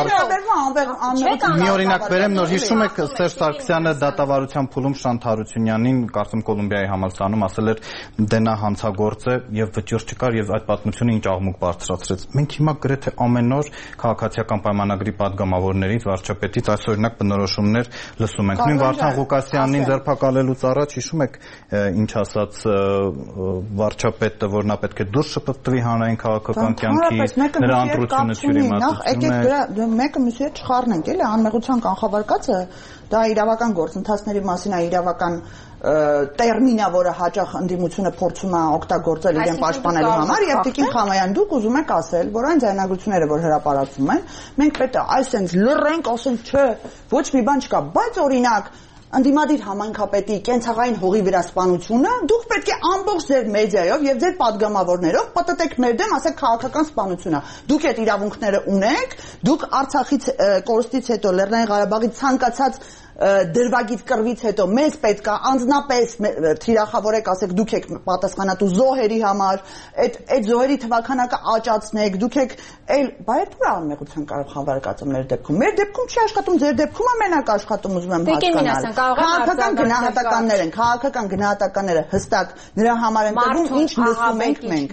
առիթով մի օրինակ բերեմ, նոր հիշում եք Սերժ Սարգսյանը դատավարության փուլում Շանթ Հարությունյանին, կարծում Կոլումբիայի համալսարանում ասել էր դե նա հանցագործ է եւ վճիռ չկար եւ այդ պատմությունը ինչ աղմուկ բարձրացրեց։ Մենք հիմա գրեթե ամեն օր քաղաքացիական պայմանագրի падգամավորներից, վարչապետից այս օրինակ բնորոշումներ լսում ենք։ Նույն Վարդան Ղուկասյանին ձերբակալելուց առաջ հիշում եք ինչ ասաց վարչապետը, որ նա պետք է դուրս շփոթվի հանրային քաղաքական կյանքից, նրա ընտրությունը թյուրիմացությունը։ Մեկը մյուսի հետ չխառնենք, էլի անմեղության կանխավարկածը դա իրավական գործընթացների մասին է, իրավական տերմին է, որը հաճախ ընդդիմությունը փորձում է օգտագործել իրեն պաշտպանելու համար, եւ Տիկին Խամայան դուք ուզում եք ասել, որ այն ձայնագրությունները, որ հրապարակվում են, մենք պետք է այսենց լռենք, ասենք, չէ, ոչ մի բան չկա, բայց օրինակ Անդիմադիր համայնքապետի կենցաղային հողի վրա սպանությունը դուք պետք է ամբողջ ձեր մեդիայով եւ ձեր падգամավորներով պատտեք մեր դեմ, ասեք քաղաքական սպանություն է։ Դուք այդ իրավունքները ունեք, դուք Արցախից կորստից հետո Լեռնային Ղարաբաղից ցանկացած դրվագից կռվից հետո մեզ պետք է անձնապես թիրախավորեք, ասեք դուք եք պատասխանատու զոհերի համար, այդ այդ զոհերի թվականակը աճացնեք, դուք եք այլ բայց դուր անմեղության կարող խավարկածը մեր դեպքում։ Մեր դեպքում չի աշխատում, ձեր դեպքում է մենակ աշխատում, ուզում եմ հասկանալ։ Քաղաքական գնահատականներ են, քաղաքական գնահատականները հստակ նրա համար են տրվում, ինչ լսում ենք մենք։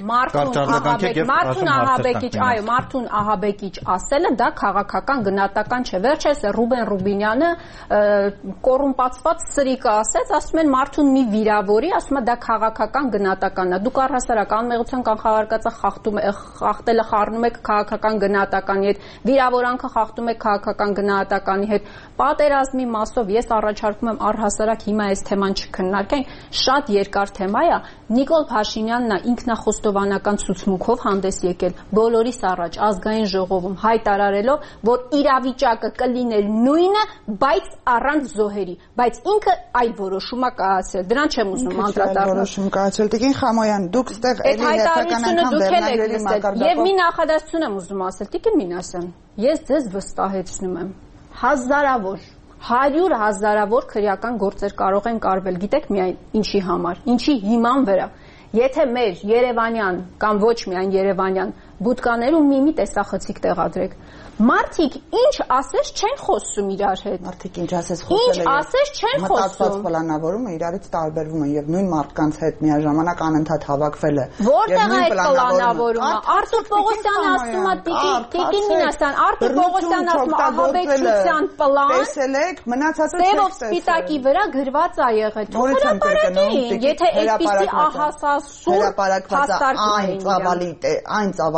Մարդուն ահաբեկիչ, այո, մարդուն ահաբեկիչ ասելը դա քաղաքական գնահատական չէ։ Վերջերս Ռուբեն Ռուբինյանը կոռումպացված սրիկը ասեց, ասում են մարդուն մի վիրավորի, ասում է դա քաղաքական գնահատականն է։ Դուք առհասարակ անմեղության կանխավարկածը խախտում եք, խախտելը խառնում եք քաղաքական գնահատականի հետ, վիրավորանքը խախտում եք քաղաքական գնահատականի հետ։ Պատերազմի մասով ես առաջարկում եմ առհասարակ հիմա այս թեման չքննարկենք, շատ երկար թեմա է։ Նիկոլ Փաշինյանն է ինքնախոստովանական ցուցմունքով հանդես եկել բոլորիս առաջ ազգային ժողովում հայտարարելով, որ իրավիճակը կլիներ նույնը, բայց առանց զոհերի, բայց ինքը այլ որոշում է կայացել։ Դրան չեմ ուզում անդրադառնալ։ Որոշում կայացել Տիկին Խամոյան, դուք ստեղ էլի հետական անգամ վերնագրերի մակարդակով։ Եվ մի նախադասություն եմ ուզում ասել, Տիկին Մինասյան, ես ձեզ վստահեցնում եմ, հազարավոր, հարյուր հազարավոր քրեական գործեր կարող են կարվել, գիտեք միայն ինչի համար, ինչի հիման վրա։ Եթե մեր Երևանյան կամ ոչ միայն Երևանյան բուտկաներում մի-մի տեսախցիկ տեղադրեք, մարդիկ ինչ ասես չեն խոսում իրար հետ։ Մարդիկ ինչ ասես խոսել են։ Ինչ ասես չեն խոսում։ Մտածված պլանավորումը իրարից տարբերվում է եւ նույն մարդկանց հետ միաժամանակ անընդհատ հավաքվել է։ Որտեղ է այդ պլանավորումը։ Արթուր Պողոսյանը ասում է Տիկին Մինասյան, Արթուր Պողոսյանը ասում է ահաբեկչության պլան։ Տեսել եք, մնացածը չեք տեսել։ Սպիտակի վրա գրված է եղել։ Հրապարակին, եթե այդպիսի ահասասուր հրապարակված այն ծավալի այն ծավալի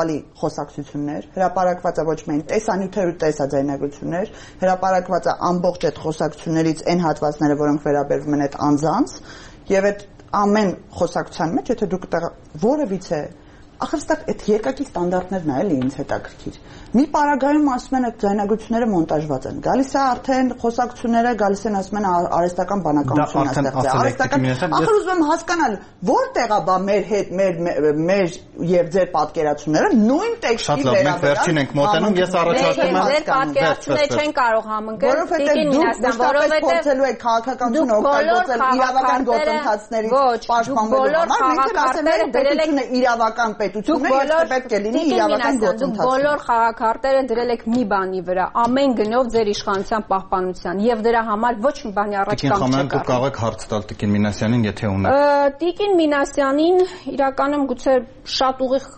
տալի խոսակցություններ, հրապարակված է ոչ միայն տեսանյութեր ու տեսաձայնագրություններ, հրապարակված է ամբողջ այդ խոսակցություններից այն հատվածները, որոնք վերաբերվում են այդ անձանց, եւ այդ ամեն խոսակցության մեջ, եթե դուք որևիցե ախր ստակ այդ երկակի ստանդարտներն է էլի ինձ հետաքրքիր։ Մի պարագայում ասում են այդ ձայնագրությունները մոնտաժված են։ Գալիս է արդեն խոսակցությունները, գալիս են ասում են արհեստական բանականություն է ստեղծել։ Արհեստական, ախր ուզում եմ հասկանալ, որտեղ է բա մեր հետ մեր մեր եւ ձեր պատկերացումները նույն տեքստի վերաբերյալ։ Վերջին ենք մոտենում, ես առաջարկում եմ ձեր պատկերացումները չեն կարող համընկնել, որովհետեւ դուք որովհետեւ փորձելու եք քաղաքականությունը օգտագործել իրավական գործընթացների պաշտպանվելու համար, մենք ասում ենք պետությունը իրավական Դուք պետք է լինի իրավական գործընթաց։ Բոլոր խաղաքարտերը դրել եք մի բանի վրա, ամեն գնով ձեր իշխանության պահպանության, եւ դրա համար ոչ մի բանի առաջ կամ չկա։ Դուք կարող եք հարց տալ Տիկին Մինասյանին, եթե ունեք։ Տիկին Մինասյանին իրականում գուցե շատ ուղիղ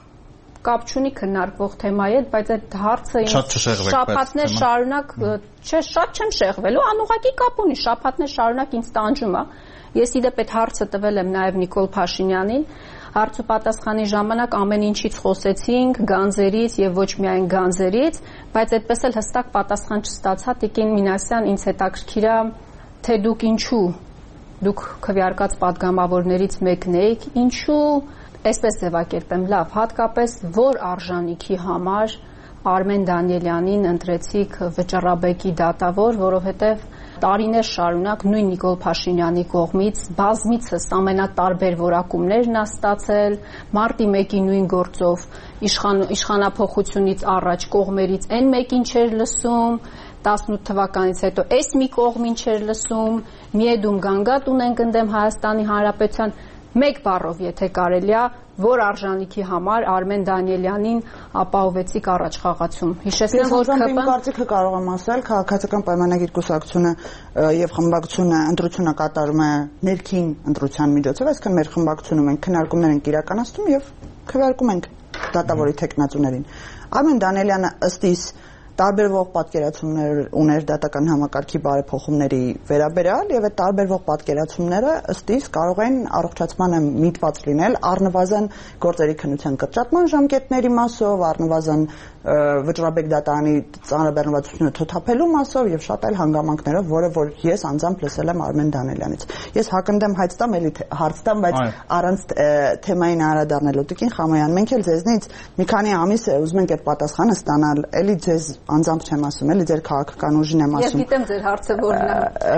կապ չունի քննարկվող թեմայի հետ, բայց այդ հարցը շաբաթներ շարունակ, չէ, շատ չեմ շեղվելու, անուղղակի կապ ունի, շաբաթներ շարունակ ինձ տանջում է։ Ես իդեպ այդ հարցը տվել եմ նաև Նիկոլ Փաշինյանին։ Հարց ու պատասխանի ժամանակ ամեն ինչից խոսեցինք, գանձերից եւ ոչ միայն գանձերից, բայց այդպես էլ հստակ պատասխան չստացա։ Տիկին Մինասյան, ինձ հետաքրքիր է, թե դուք ինչու դուք քվեարկած падգամավորներից մեկն եք, ինչու այսպես ձևակերպեմ, լավ, հատկապես որ արժանիքի համար Արմեն Դանիելյանին ընտրեցիք վճռաբեկի դատավոր, որովհետև տարիներ շարունակ նույն Նիկոլ Փաշինյանի կողմից բազմիցս ամենատարբեր որակումներն ա ստացել, մարտի մեկի նույն գործով իշխան, իշխանափոխությունից առաջ կողմերից այն մեկին չէր լսում, տասնութ թվականից հետո այս մի կողմին չէր լսում, միեդում գանգատ ունենք ընդդեմ Հայաստանի Հանրապետության, մեկ բառով եթե կարելի է, որ արժանիքի համար Արմեն Դանիելյանին ապահովեցիք առաջ խաղացում։ Հիշեցնեմ, որ ԿՊ-ն կարծիքը կարող եմ ասել, քաղաքացիական պայմանագիր կուսակցությունը եւ խմբակցությունը ընտրությունը կատարում է ներքին ընտրության միջոցով, այսինքն մեր խմբակցությունում ենք քննարկումներ ենք իրականացնում եւ քվեարկում ենք դատավորի տեխնացուներին։ Արմեն Դանիելյանը ըստ իս տարբերվող պատկերացումներ ուներ դատական համակարգի բարեփոխումների վերաբերյալ եւ այդ տարբերվող պատկերացումները ըստ իս կարող են առողջացմանը միտված լինել առնվազն գործերի քննության կրճատման ժամկետների մասով, առնվազն վճռաբեկ դատարանի ծանրաբեռնվածությունը թոթափելու մասով եւ շատ այլ հանգամանքներով, որը որ ես անձամբ լսել եմ Արմեն Դանիելյանից։ Ես հակընդեմ հայց տամ, էլի հարց տամ, բայց առանց թեմային անդրադառնալու Տիկին Խամոյան, մենք էլ ձեզնից մի քանի ամիս ուզում ենք այդ պատասխանը ստանալ, էլի ձեզ անձամբ չեմ ասում, էլի ձեր քաղաքական ուժին եմ ասում։ Ես գիտեմ ձեր հարցը որն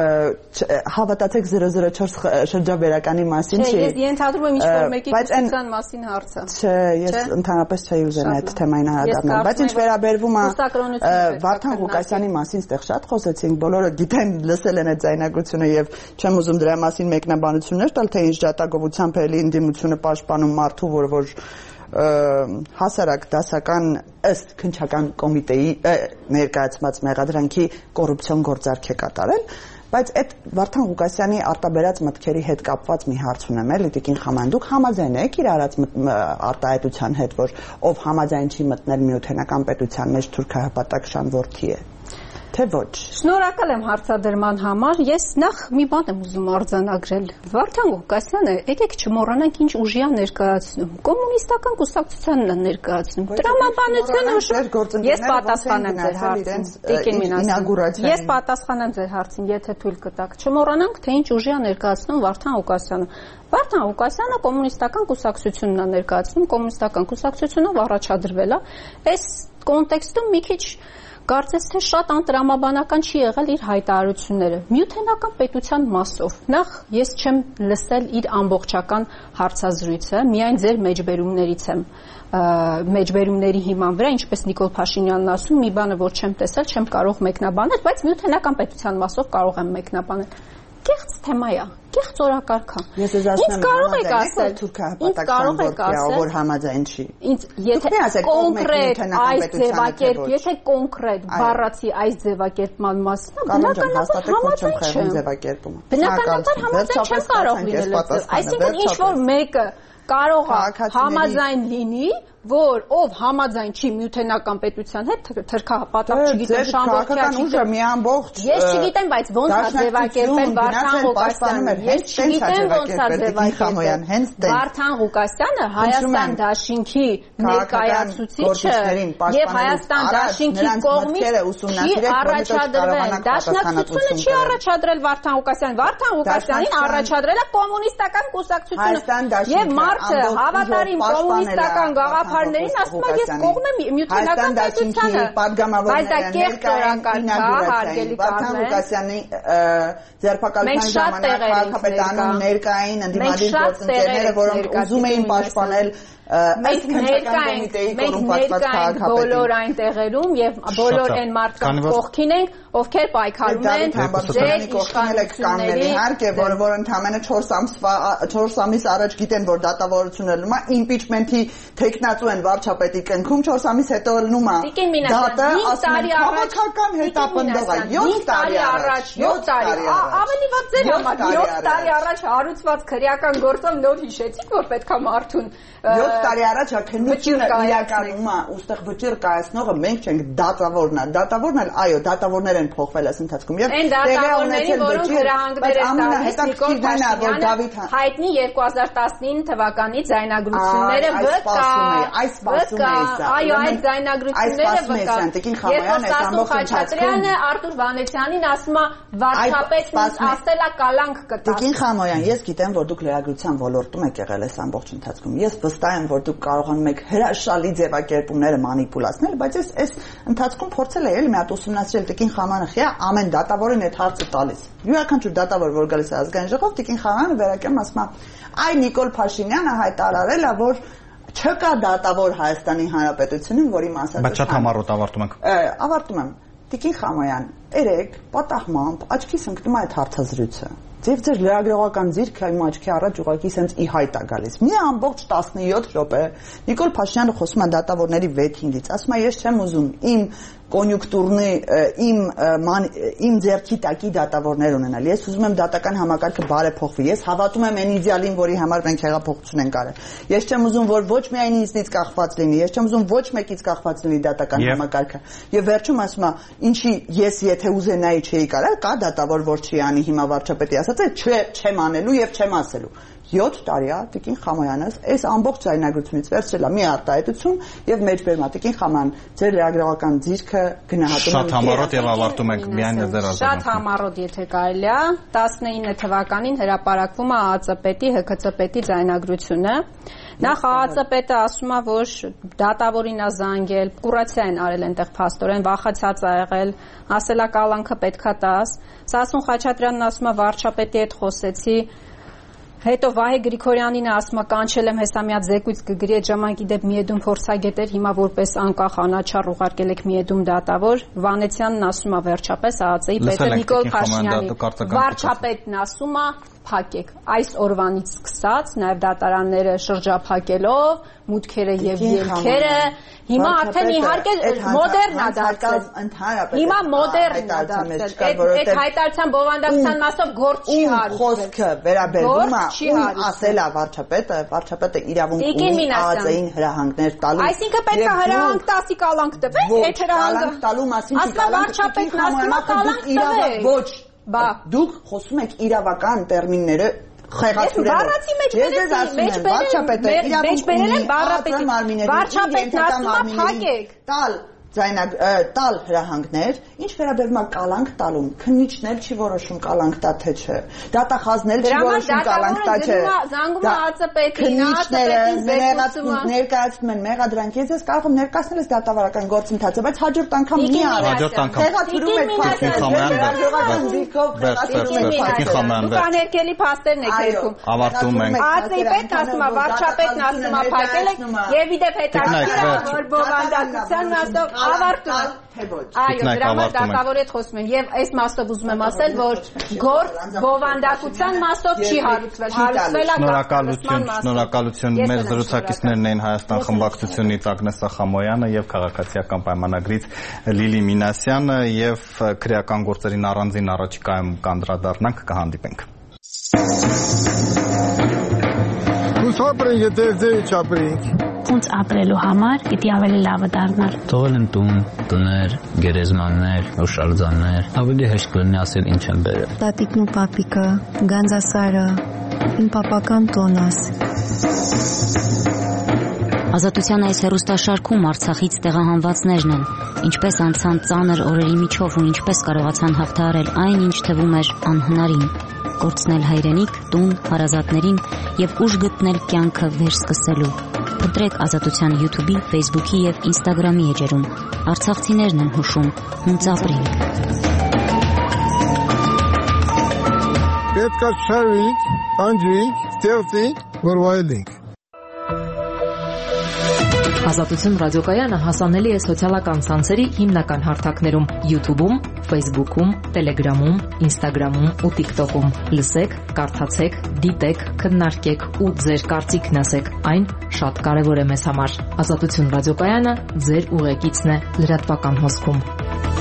է։ Հավատացեք զերո զերո չորս շրջաբերականի մասին չի։ Չէ, ես ենթադրում եմ ինչ-որ մեկի դուսության մասին հարցը։ Չէ, ես ընդհանրապես չէի ուզենա այդ թեմային անդրադառնալ, բայց ինչ վերաբերվում է Վարդան Ղուկասյանի մասին, այդտեղ շատ խոսեցինք, բոլորը գիտեն, լսել են այդ ձայնագրությունը եւ չեմ ուզում դրա մասին մեկնաբանություններ տալ, թե ինչ դատագովությամբ էլի ընդդիմությունը պաշտպանում մարդու, որ որ հասարակ դասական ըստ քննչական կոմիտեի ներկայացված մեղադրանքի կոռուպցիոն գործարք է կատարել, բայց այդ Վարդան Ղուկասյանի արտաբերած մտքերի հետ կապված մի հարց ունեմ, էլի Տիկին Խամոյան, դուք համաձայն եք իր արած արտահայտության հետ, որ ով համաձայն չի մտնել միութենական պետության մեջ թուրքահպատակ շանվորդի է, թե ոչ։ Շնորհակալ եմ հարցադրման համար։ Ես նախ մի բան եմ ուզում արձանագրել։ Վարդան Ղուկասյանը, եկեք չմոռանանք ինչ ուժի է ներկայացնում։ Կոմունիստական կուսակցությանն է ներկայացնում։ Տրամաբանությունը ես պատասխանեմ ձեր հարցին։ Տիկին Մինասյան։ Ես պատասխանեմ ձեր հարցին, եթե թույլ կտաք։ Չմոռանանք, թե ինչ ուժի է ներկայացնում Վարդան Ղուկասյանը։ Վարդան Ղուկասյանը կոմունիստական կուսակցությունն է ներկայացնում, կոմունիստական կուսակցությունով առաջադրվել է։ Այս կոնտեքստում մի քիչ կարծես թե շատ անտրամաբանական չի եղել իր հայտարարությունները միութենական պետության մասով։ Նախ ես չեմ լսել իր ամբողջական հարցազրույցը, միայն ձեր մեջբերումներից եմ մեջբերումների հիման վրա, ինչպես Նիկոլ Փաշինյանն ասում, մի բանը որ չեմ տեսել, չեմ կարող մեկնաբանել, բայց միութենական պետության մասով կարող եմ մեկնաբանել։ Կեղծ թեմա է, կեղծ օրակարգ է։ Ես ես ասում եմ, կարող եք ասել թուրքահպատակ շանվորդի, որ համաձայն չի։ Ինձ եթե կոնկրետ այս ձևակերպ, եթե կոնկրետ բառացի այս ձևակերպման մասն, բնականաբար համաձայն չեմ։ ձևակերպումը։ Բնականաբար համաձայն չեմ կարող լինել։ Այսինքն ինչ որ մեկը կարող է համաձայն լինի, որ ով համաձայն չի Միութենական պետության հետ թրքապատակ չգիտեմ շամբորդյա ուժը մի ամբողջ ես չգիտեմ բայց ոնց է ձևակերպել Վարդան Ղուկասյանը ես չգիտեմ ոնց է ձևակերպել Վարդան Ղուկասյանը Հայաստան Դաշինքի ներկայացուցիչը եւ Հայաստան Դաշինքի կողմից չի առաջադրվել Դաշնակցությունը չի առաջադրել Վարդան Ղուկասյանին Վարդան Ղուկասյանին առաջադրել է կոմունիստական կուսակցությունը եւ մարդը հավատարիմ կոմունիստական գաղափարներին ասում է ես կողմ եմ Միութենական պետությանը բայց դա կեղծ օրակարգ է հարգելի Վարդան Ղուկասյանի ձերբակալության ժամանակ քաղաքապետարանում ներկային ընդդիմադիր գործընկերները որոնք ուզում էին պաշտպանել մենք ներկա ենք մենք ներկա ենք բոլոր այն տեղերում եւ բոլոր այն մարդկանց կողքին ենք ովքեր պայքարում են ձեր իշխանությունների իհարկե որ որ ընդամենը չորս ամիս առաջ գիտեն որ դատավորությունը լնում է իմպիչմենթի տեխնացու են վարչապետի կնքում չորս ամիս հետո լնում է դատը ասում են քաղաքական հետապնդող է յոթ տարի առաջ յոթ տարի ավելի վատ ձեր համար յոթ տարի առաջ հարուցված քրեական գործով նոր հիշեցիք որ պետքա մարդուն յոթ տարի առաջ քննությունը իրականում է ուստեղ վճիռ կայացնողը մենք չենք դատավորն է դատավորն էլ այո դատավորներ են փոխվել այս ընթացքում եւ տեղի ունեցել վճիռ բայց ամենահետաքրքիրն է որ Դավիթ հայտնի երկու հազար տասնինը թվականի ձայնագրությունները վկա այս սպասում է սա այո այդ ձայնագրությունները վկա Տիկին Խամոյանը այս ամբողջ Խաչատրյանը Արտուր Վանեցյանին ասում է վարչապետն ասել է կալանք կտա Տիկին Խամոյան ես գիտեմ որ դուք լրագրության ոլորտում եք եղել այս ամբողջ ընթացքում ես վստահ եմ որ դուք կարողանում եք հրաշալի ձևակերպումները մանիպուլացնել, բայց ես այս ընթացքում փորձել եմ էլի մի հատ ուսումնասիրել Տիկին Խամանը խիա ամեն դատավորին այդ հարցը տալիս։ Յուրաքանչյուր դատավոր որ գալիս է ազգային ժողով Տիկին Խամանը վերակեմ ասում է այ Նիկոլ Փաշինյանը հայտարարել է որ չկա դատավոր Հայաստանի Հանրապետությունում, որի մասը Բայց շատ համառոտ ավարտում ենք։ Ավարտում եմ։ Տիկին Խամոյան, երեք պատահմամբ աչքիս ընկնում է այդ հարցազրույցը։ Ձեր ձեր լրագրողական ձիրքը իմ աչքի առաջ ուղղակի սենց ի հայտ է գալիս։ Մի ամբողջ տասնյոթ րոպե Նիկոլ Փաշինյանը խոսում է դատավորների վեթինգից, ասում է ես չեմ ուզում իմ կոնյուկտուրնի իմ իմ ձեռքի տակի դատավորներ ունենալ։ Ես ուզում եմ դատական համակարգը բարեփոխվի։ Ես հավատում եմ այն իդեալին, որի համար մենք հեղափոխություն ենք արել։ Ես չեմ ուզում, որ ոչ միայն ինձնից կախված լինի, ես չեմ ուզում ոչ մեկից կախված լինի դատական համակարգը։ Եվ վերջում ասում է, ինչի ես եթե ուզենայի չէի կարել, կա դատավոր, որ չի անի հիմա վարչապետի ասած է, չէ, չեմ անելու եւ չեմ ասելու։ յոթ տարի է Տիկին Խամոյանս այս ամբողջ ձայնագրությունից վերցրել է մի արտահայտություն եւ մեջբերում է Տիկին Խաման ձեր լրագրողական ձիրքը գնահատում Շատ համառոտ եւ ավարտում ենք միայն ձեր արձագանքը Շատ համառոտ եթե կարելի է տասնինը թվականին հրապարակվում է ԱԱԾ-պետի ՀՔԾ-պետի ձայնագրությունը Նախ ԱԱԾ-պետը ասում է որ դատավորին է զանգել կուրացիա են արել այնտեղ փաստորեն վախացած ա եղել ասել է կալանքը պետքա տաս Սասուն Խաչատրյանն ասում է վարչապետի հետ խոսեցի Հետո Վահե Գրիգորյանին ասում է կանչել եմ հեսա մի հատ զեկույց կգրի այդ ժամանակ իդեպ Միեդում փորձագետ էր հիմա որպես անկախ անաչառ ուղարկել եք Միեդում դատավոր Վանեցյանն ասում է վերջապես ԱԱԾ-ի պետը Նիկոլ Փաշինյանի վարչապետն ասում է փակեք այս օրվանից սկսած նաև դատարանները շրջափակելով մուտքերը եւ ելքերը հիմա արդեն իհարկե մոդեռն է դարձել հիմա մոդեռն է դարձել այդ հայտարարության բովանդակության մասով գործ չի հարուցվել խոսքը վերաբերվում է ում ասել է վարչապետը վարչապետը իրավունք ունի ԱԱԾ-ին հրահանգներ տալու այսինքն պետք է հրահանգ տասի կալանք տվեք այդ հրահանգը տալու մասին չի կալանք վարչապետն ասում է կալանք տվեք ոչ Բա դուք խոսում եք իրավական տերմինները խեղաթյուրելով։ Ես մեջ բերել եմ բառապետի վարչապետն ասում է փակեք։ Տալ ձայնակ տալ հրահանգներ, ինչ վերաբերում է կալանք տալուն, քննիչներ չի որոշում կալանք տա թե չէ։ Դատախազներ չի որոշում կալանք տա չէ։ Զանգում է ԱԱԾ-պետին, ԱԱԾ-պետին ներկայացնում են մեղադրանք։ Ես ես կարող եմ ներկայացնել այս դատավարական գործընթացը, բայց հաջորդ անգամ մի արեք։ Խեղաթյուրում եք փաստերը։ Դուք աներկելի փաստերն եք երկում։ Ավարտում ենք։ ԱԱԾ-ի պետն ասում է, վարչապետն ասում է փակել եք, եւ իդեպ հետաքրքիր է, որ բովանդակության մասով ավարտում Այո, դրա համար դատավորի հետ խոսում եմ եւ այս մասով ուզում եմ ասել, որ գործ բովանդակության մասով չի հարուցվել, հարուցվել է Շնորհակալություն, շնորհակալություն մեր զրուցակիցներն էին Հայաստան խմբակցությունից Ագնես Սախամոյանը եւ քաղաքացիական պայմանագրից Լիլի Մինասյանը եւ քրեական գործերին առանձին առաջիկայում կանդրադառնանք, կհանդիպենք Չապրենք, եթե ձեր չապրենք։ Ոնց ապրելու համար պիտի ավելի լավը դառնար։ Թողել են տուն, տներ, գերեզմաններ, հուշարձաններ, ավելի հեշտ կլինի ասել ինչ են բերել։ Տատիկն ու պապիկը, Գանձասարը, իմ պապական տոնս։ Ազատության այս հեռուստաշարքում Արցախից տեղահանվածներն են, ինչպես անցան ծանր օրերի միջով ու ինչպես կարողացան հաղթահարել այն, ինչ թվում էր անհնարին, կորցնել հայրենիք, տուն, հարազատներին եւ ուժ գտնել կյանքը վերսկսելու։ Փնտրեք Ազատության YouTube-ի, Facebook-ի եւ Instagram-ի էջերում։ Արցախցիներն են հուշում, հունց ապրենք։ Պետք է շարվենք, անջրենք, ստեղծենք, որ վայելենք։ Ազատություն ռադիոկայանը հասանելի է սոցիալական ցանցերի հիմնական հարթակներում՝ YouTube-ում, Facebook-ում, Telegram-ում, Instagram-ում ու TikTok-ում։ Լսեք, կարդացեք, դիտեք, քննարկեք ու ձեր կարծիքն ասեք։ Այն շատ կարևոր է մեզ համար։ Ազատություն ռադիոկայանը ձեր ուղեկիցն է լրատվական հոսքում։